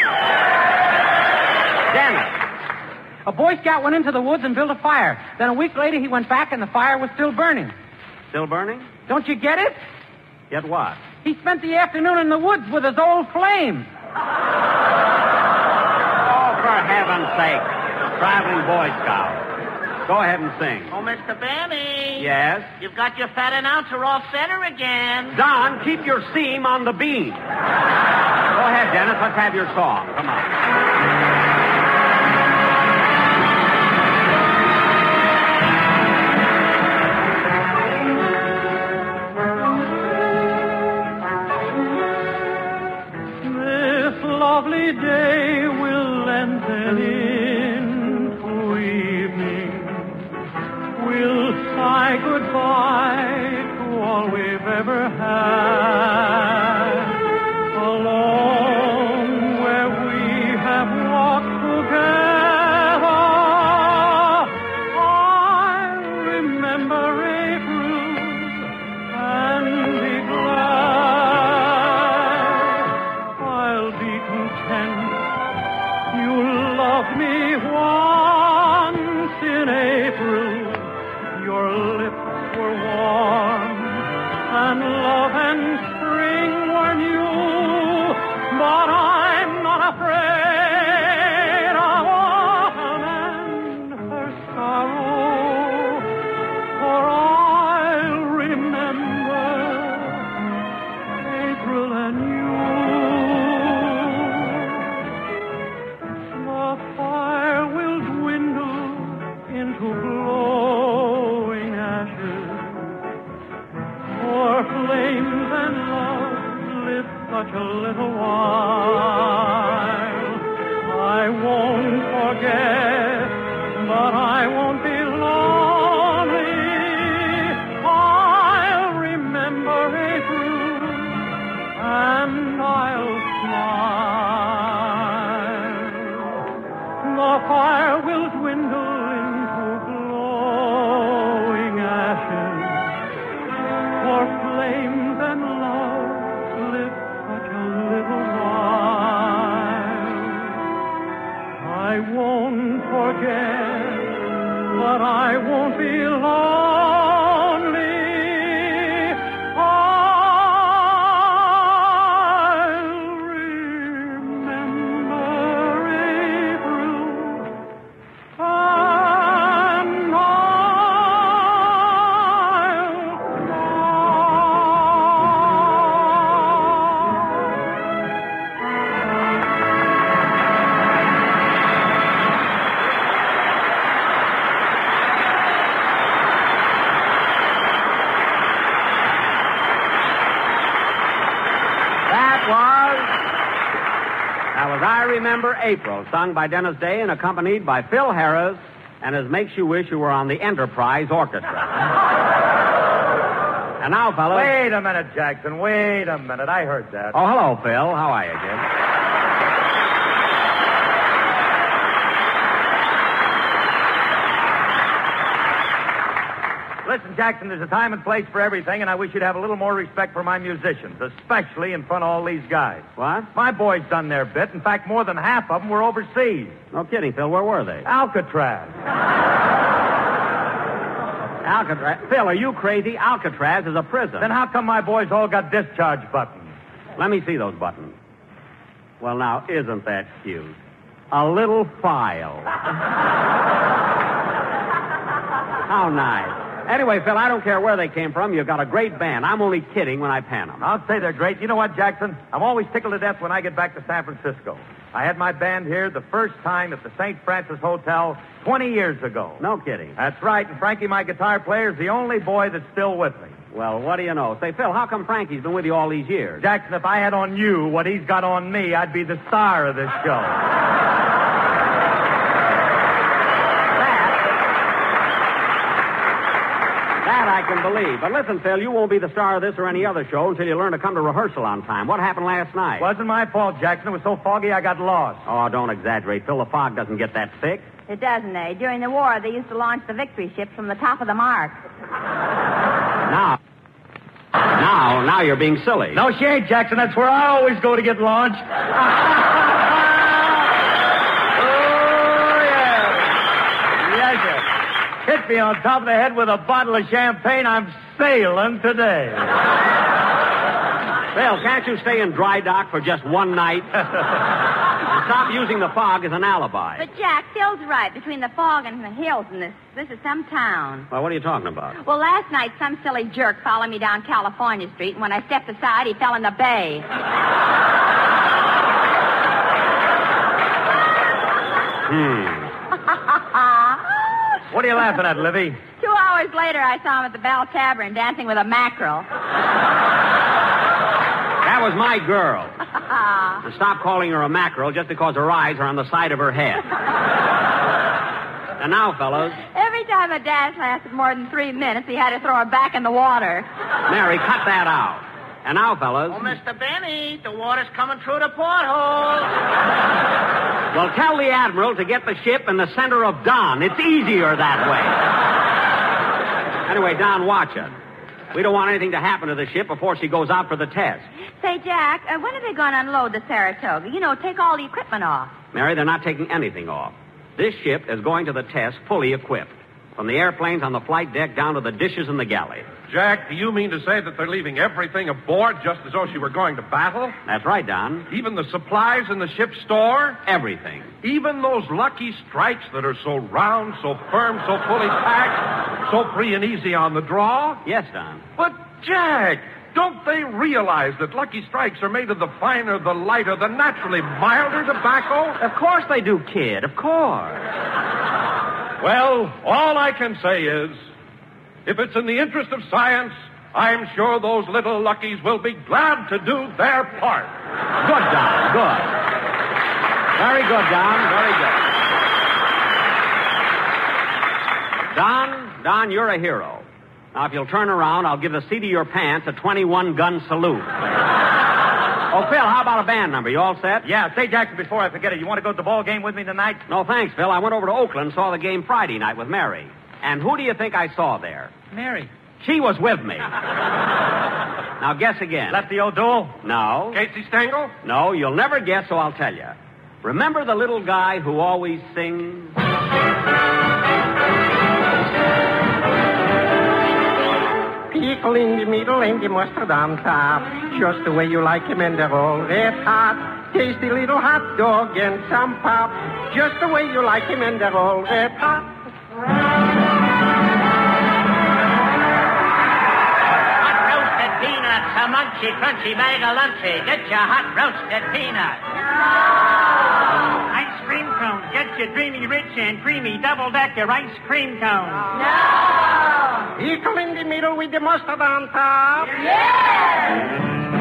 Dennis. A Boy Scout went into the woods and built a fire. Then a week later, he went back, and the fire was still burning. Still burning? Don't you get it? Get what? He spent the afternoon in the woods with his old flame. Oh, for heaven's sake. Traveling Boy Scout. Go ahead and sing. Oh, Mister Benny. Yes? You've got your fat announcer off center again. Don, keep your seam on the beam. Go ahead, Dennis. Let's have your song. Come on. Lovely day will lengthen into evening. We'll say goodbye to all we've ever had. Along where we have walked together, I'll remember April and be glad. I'll be content. You loved me once in April. Your lips were warm, and love and spring were new. But I'm not afraid of autumn and her sorrow, for I'll remember April and you. The fire will dwindle into glowing ashes, for flames and love live such a little while. I won't forget, but I won't be lonely. I'll remember April, and I'll smile. The fire will dwindle into glowing ashes, for flames and love live such a little while. I won't forget, but I won't be lonely. I'll remember April, and I Remember April, sung by Dennis Day and accompanied by Phil Harris, and as makes you wish you were on the Enterprise Orchestra. And now, fellas. Wait a minute, Jackson. Wait a minute. I heard that. Oh, hello, Phil. How are you, Jim? Listen, Jackson, there's a time and place for everything, and I wish you'd have a little more respect for my musicians, especially in front of all these guys. What? My boys done their bit. In fact, more than half of them were overseas. No kidding, Phil. Where were they? Alcatraz. Alcatraz? Phil, are you crazy? Alcatraz is a prison. Then how come my boys all got discharge buttons? Let me see those buttons. Well, now, isn't that cute? A little file. How nice. Anyway, Phil, I don't care where they came from. You've got a great band. I'm only kidding when I pan them. I'll say they're great. You know what, Jackson? I'm always tickled to death when I get back to San Francisco. I had my band here the first time at the Saint Francis Hotel twenty years ago. No kidding. That's right, and Frankie, my guitar player, is the only boy that's still with me. Well, what do you know? Say, Phil, how come Frankie's been with you all these years? Jackson, if I had on you what he's got on me, I'd be the star of this show. That I can believe. But listen, Phil, you won't be the star of this or any other show until you learn to come to rehearsal on time. What happened last night? Wasn't my fault, Jackson. It was so foggy I got lost. Oh, don't exaggerate, Phil. The fog doesn't get that thick. It doesn't, eh? During the war, they used to launch the victory ships from the top of the mark. Now, now, now you're being silly. No shade, Jackson. That's where I always go to get launched. Oh, yeah. Yes, sir. Hit me on top of the head with a bottle of champagne. I'm sailing today. Phil, can't you stay in dry dock for just one night? Stop using the fog as an alibi. But, Jack, Phil's right. Between the fog and the hills and this, this is some town. Well, what are you talking about? Well, last night, some silly jerk followed me down California Street, and when I stepped aside, he fell in the bay. Hmm. What are you laughing at, Livy? Two hours later, I saw him at the Bell Tavern dancing with a mackerel. That was my girl. And stop calling her a mackerel just because her eyes are on the side of her head. And now, fellas. Every time a dance lasted more than three minutes, he had to throw her back in the water. Mary, cut that out. And now, fellas. Oh, Mister Benny, the water's coming through the porthole. Well, tell the Admiral to get the ship in the center of Don. It's easier that way. Anyway, Don, watch it. We don't want anything to happen to the ship before she goes out for the test. Say, Jack, uh, when are they going to unload the Saratoga? You know, take all the equipment off. Mary, they're not taking anything off. This ship is going to the test fully equipped. From the airplanes on the flight deck down to the dishes in the galley. Jack, do you mean to say that they're leaving everything aboard just as though she were going to battle? That's right, Don. Even the supplies in the ship's store? Everything. Even those lucky strikes that are so round, so firm, so fully packed, so free and easy on the draw? Yes, Don. But, Jack, don't they realize that Lucky Strikes are made of the finer, the lighter, the naturally milder tobacco? Of course they do, kid. Of course. Well, all I can say is, if it's in the interest of science, I'm sure those little Luckies will be glad to do their part. Good, Don. Good. Very good, Don. Very good. Don, Don, you're a hero. Now, if you'll turn around, I'll give the seat of your pants a twenty-one gun salute. Oh, Phil, how about a band number? You all set? Yeah, say, Jackson, before I forget it, you want to go to the ball game with me tonight? No, thanks, Phil. I went over to Oakland and saw the game Friday night with Mary. And who do you think I saw there? Mary. She was with me. Now, guess again. Lefty O'Doul? No. Casey Stengel? No, you'll never guess, so I'll tell you. Remember the little guy who always sings? Pickle in the middle and the mustard on top. Just the way you like him and they're all red hot. Tasty little hot dog and some pop. Just the way you like him and they're all red hot. Hot roasted peanuts, a munchy, crunchy bag of lunchy. Get your hot roasted peanuts. No. Ice cream cones. Get your dreamy, rich, and creamy double-decker ice cream cones. No. Pickle in the middle with the mustard on top. Yes.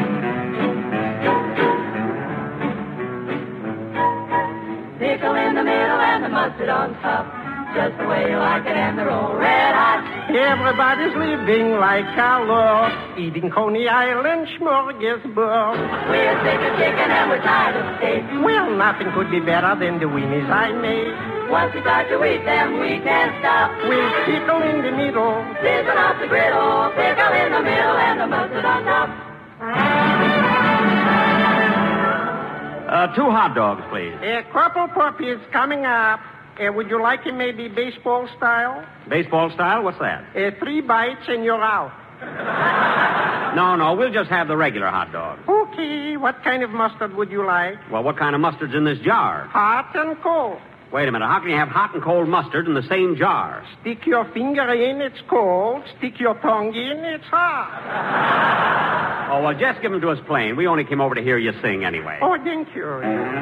Pickle in the middle and the mustard on top. Just the way you like it, and they're all red hot. Everybody's living like a lord, eating Coney Island smorgasbord. We're sick of chicken and we're tired of steak. Well, nothing could be better than the weenies I made. Once we start to eat them, we can't stop. With pickle in the middle, sizzling off the griddle, pickle in the middle and the mustard on top. Uh, two hot dogs, please. A couple puppies coming up. Uh, would you like it maybe baseball style? Baseball style? What's that? Uh, three bites and you're out. No, no, we'll just have the regular hot dog. Okay, what kind of mustard would you like? Well, what kind of mustard's in this jar? Hot and cold. Wait a minute, how can you have hot and cold mustard in the same jar? Stick your finger in, it's cold. Stick your tongue in, it's hot. Oh, well, just give them to us plain. We only came over to hear you sing anyway. Oh, thank you.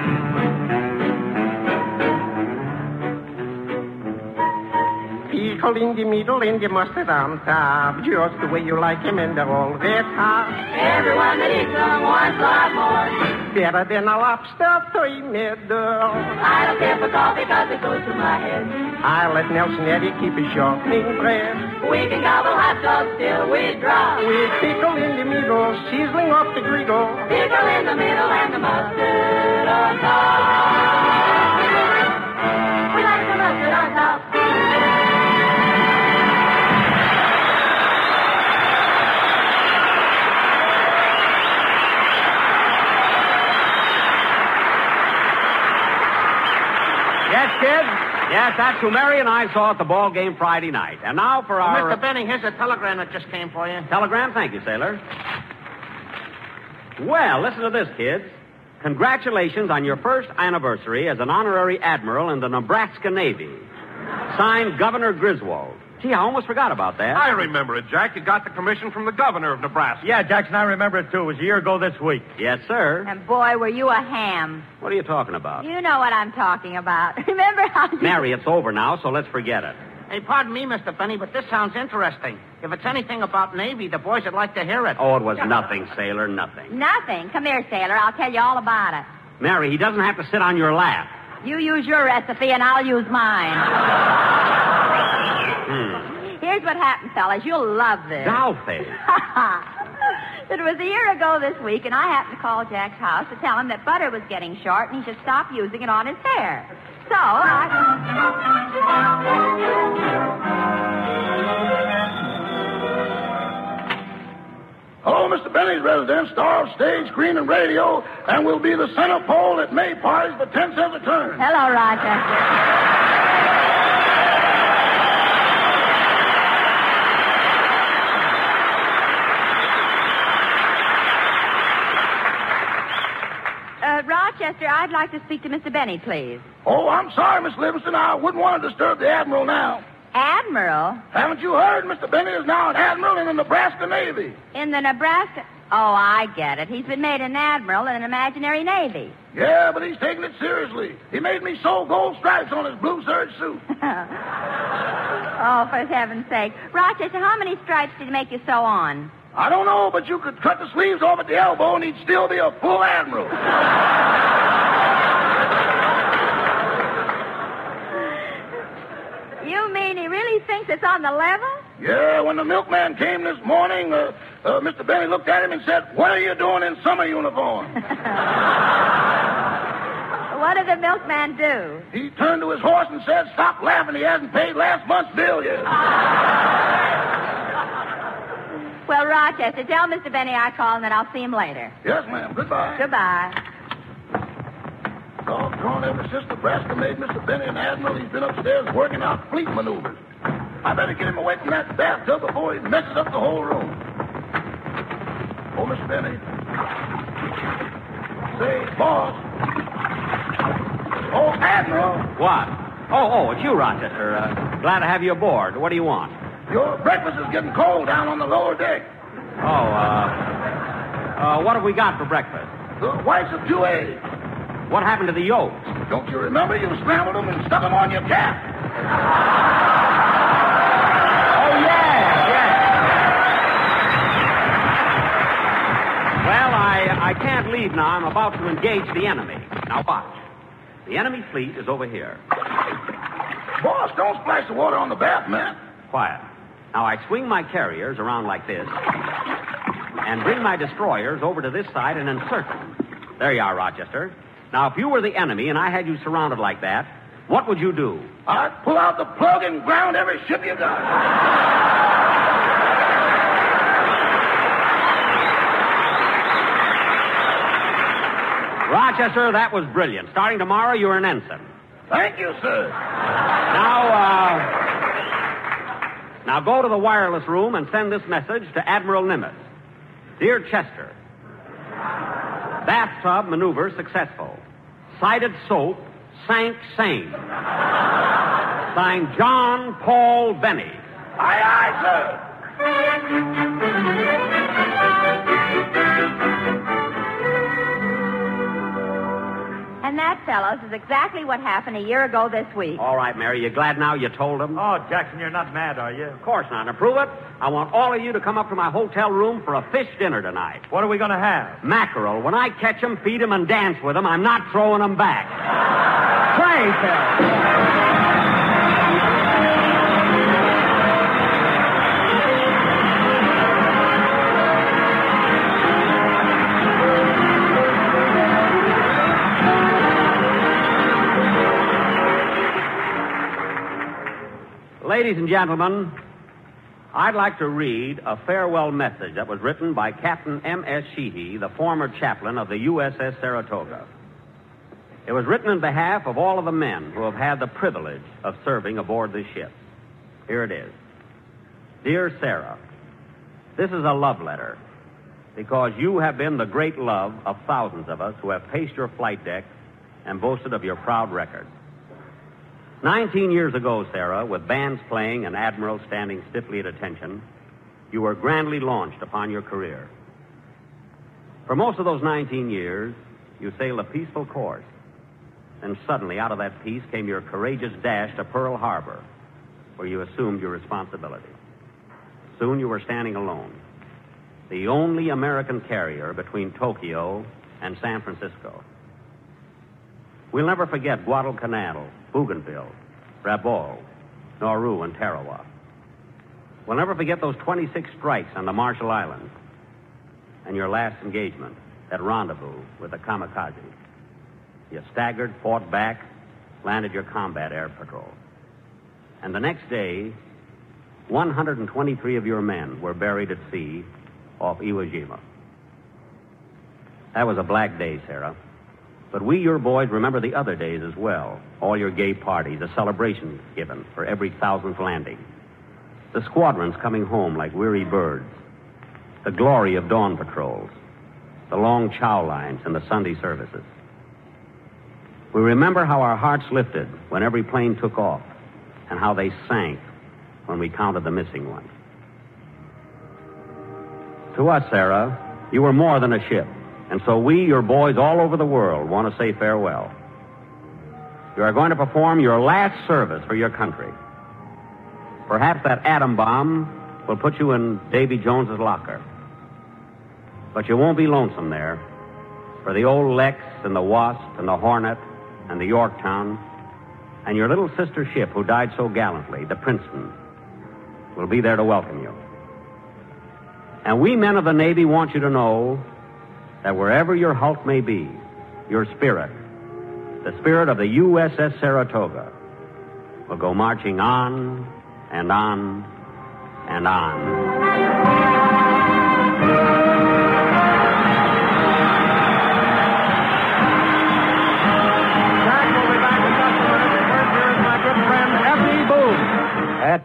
Pickle in the middle and the mustard on top. Just the way you like him and they're all red hot. Everyone that eats them wants a lot more. better than a lobster three middle. I don't care for coffee because it goes to my head. I let Nelson Eddy keep his sharpening bread. We can gobble hot dogs till we drop. With pickle in the middle, sizzling off the griddle. Pickle in the middle and the mustard on top. We like the mustard on top. Yes, kids? Yes, that's who Mary and I saw at the ball game Friday night. And now for Oh, our... Mister Benny, here's a telegram that just came for you. Telegram? Thank you, Sailor. Well, listen to this, kids. Congratulations on your first anniversary as an honorary admiral in the Nebraska Navy. Signed, Governor Griswold. Gee, I almost forgot about that. I remember it, Jack. You got the commission from the governor of Nebraska. Yeah, Jackson, I remember it, too. It was a year ago this week. Yes, sir. And boy, were you a ham. What are you talking about? You know what I'm talking about. Remember how you... Mary, it's over now, so let's forget it. Hey, pardon me, Mister Benny, but this sounds interesting. If it's anything about Navy, the boys would like to hear it. Oh, it was nothing, Sailor, nothing. Nothing. Come here, sailor. I'll tell you all about it. Mary, he doesn't have to sit on your lap. You use your recipe, and I'll use mine. Hmm. Here's what happened, fellas. You'll love this. Dolphin. It was a year ago this week, and I happened to call Jack's house to tell him that butter was getting short and he should stop using it on his hair. So I... Hello, Mister Benny's residence, star of stage, screen, and radio, and will be the center pole at May parties for ten cents a turn. Hello, Rochester. Uh, Rochester, I'd like to speak to Mister Benny, please. Oh, I'm sorry, Miss Livingston. I wouldn't want to disturb the Admiral now. Admiral? Haven't you heard? Mister Benny is now an Admiral in the Nebraska Navy. In the Nebraska... Oh, I get it. He's been made an admiral in an imaginary navy. Yeah, but he's taking it seriously. He made me sew gold stripes on his blue serge suit. Oh, for heaven's sake. Rochester, how many stripes did he make you sew on? I don't know, but you could cut the sleeves off at the elbow and he'd still be a full admiral. You mean he really thinks it's on the level? Yeah, when the milkman came this morning, uh, uh, Mister Benny looked at him and said, "What are you doing in summer uniform?" What did the milkman do? He turned to his horse and said, "Stop laughing, he hasn't paid last month's bill yet." Well, Rochester, tell Mister Benny I called and then I'll see him later. Yes, ma'am. Goodbye. Goodbye. Doggone, ever since Nebraska made Mister Benny an admiral, he's been upstairs working out fleet maneuvers. I better get him away from that bathtub before he messes up the whole room. Oh, Mister Benny. Say, boss. Oh, Admiral. What? Oh, oh, it's you, Rochester. Uh, glad to have you aboard. What do you want? Your breakfast is getting cold down on the lower deck. Oh, uh... Uh, what have we got for breakfast? The whites of two eggs. What happened to the yolks? Don't you remember? You scrambled them and stuck them on your cap. Oh, yeah, yeah. Well, I, I can't leave now. I'm about to engage the enemy. Now, watch. The enemy fleet is over here. Boss, don't splash the water on the bath, man. Quiet. Now, I swing my carriers around like this and bring my destroyers over to this side and encircle them. There you are, Rochester. Now, if you were the enemy and I had you surrounded like that, what would you do? I'd pull out the plug and ground every ship you got. Rochester, that was brilliant. Starting tomorrow, you're an ensign. Thank you, sir. Now, uh... Now go to the wireless room and send this message to Admiral Nimitz. Dear Chester, bathtub maneuver successful. Sighted soap sank sane. Signed John Paul Benny. Aye, aye, sir. And And that, fellows, is exactly what happened a year ago this week. All right, Mary, you glad now you told him? Oh, Jackson, you're not mad, are you? Of course not. To prove it, I want all of you to come up to my hotel room for a fish dinner tonight. What are we going to have? Mackerel. When I catch them, feed them, and dance with them, I'm not throwing them back. Play, Phil. Ladies and gentlemen, I'd like to read a farewell message that was written by Captain M S Sheehy, the former chaplain of the U S S Saratoga. It was written in behalf of all of the men who have had the privilege of serving aboard this ship. Here it is. Dear Sarah, this is a love letter because you have been the great love of thousands of us who have paced your flight deck and boasted of your proud record. Nineteen years ago, Sarah, with bands playing and admirals standing stiffly at attention, you were grandly launched upon your career. For most of those nineteen years, you sailed a peaceful course. Then suddenly, out of that peace, came your courageous dash to Pearl Harbor, where you assumed your responsibility. Soon you were standing alone, the only American carrier between Tokyo and San Francisco. We'll never forget Guadalcanal, Bougainville, Rabaul, Nauru, and Tarawa. We'll never forget those twenty-six strikes on the Marshall Islands and your last engagement, that rendezvous with the kamikaze. You staggered, fought back, landed your combat air patrol. And the next day, one hundred twenty-three of your men were buried at sea off Iwo Jima. That was a black day, Sarah. But we, your boys, remember the other days as well. All your gay parties, the celebrations given for every thousandth landing. The squadrons coming home like weary birds. The glory of dawn patrols. The long chow lines and the Sunday services. We remember how our hearts lifted when every plane took off and how they sank when we counted the missing ones. To us, Sarah, you were more than a ship. And so we, your boys all over the world, want to say farewell. You are going to perform your last service for your country. Perhaps that atom bomb will put you in Davy Jones's locker. But you won't be lonesome there, for the old Lex and the Wasp and the Hornet and the Yorktown and your little sister ship who died so gallantly, the Princeton, will be there to welcome you. And we men of the Navy want you to know that wherever your hulk may be, your spirit, the spirit of the U S S Saratoga, will go marching on and on and on. At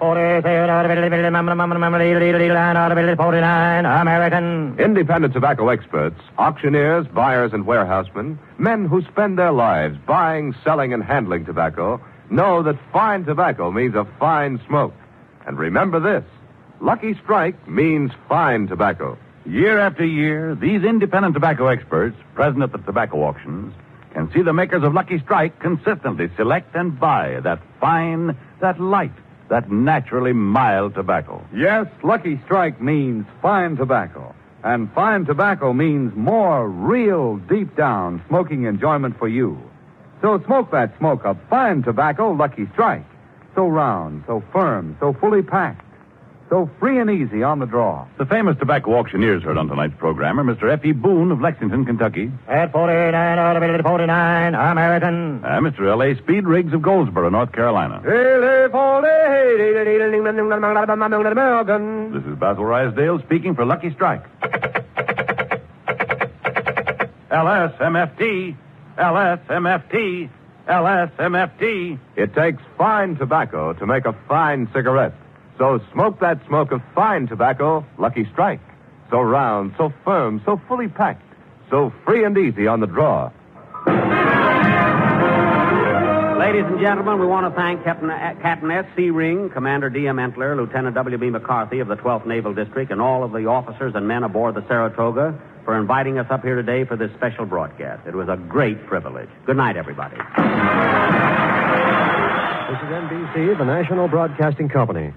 forty-nine, American. Independent tobacco experts, auctioneers, buyers, and warehousemen, men who spend their lives buying, selling, and handling tobacco, know that fine tobacco means a fine smoke. And remember this, Lucky Strike means fine tobacco. Year after year, these independent tobacco experts, present at the tobacco auctions, can see the makers of Lucky Strike consistently select and buy that fine, that light, that naturally mild tobacco. Yes, Lucky Strike means fine tobacco. And fine tobacco means more real, deep-down smoking enjoyment for you. So smoke that smoke of fine tobacco, Lucky Strike. So round, so firm, so fully packed. So free and easy on the draw. The famous tobacco auctioneers heard on tonight's program are Mister F E. Boone of Lexington, Kentucky. At forty-nine, forty-nine, American. And Mister L A. Speed Riggs of Goldsboro, North Carolina. This is Basil Rysdale speaking for Lucky Strike. L S M F T, L S M F T, L S M F T. It takes fine tobacco to make a fine cigarette. So smoke that smoke of fine tobacco, Lucky Strike. So round, so firm, so fully packed, so free and easy on the draw. Ladies and gentlemen, we want to thank Captain, uh, Captain S C. Ring, Commander D M. Entler, Lieutenant W B. McCarthy of the twelfth Naval District, and all of the officers and men aboard the Saratoga for inviting us up here today for this special broadcast. It was a great privilege. Good night, everybody. This is N B C, the National Broadcasting Company.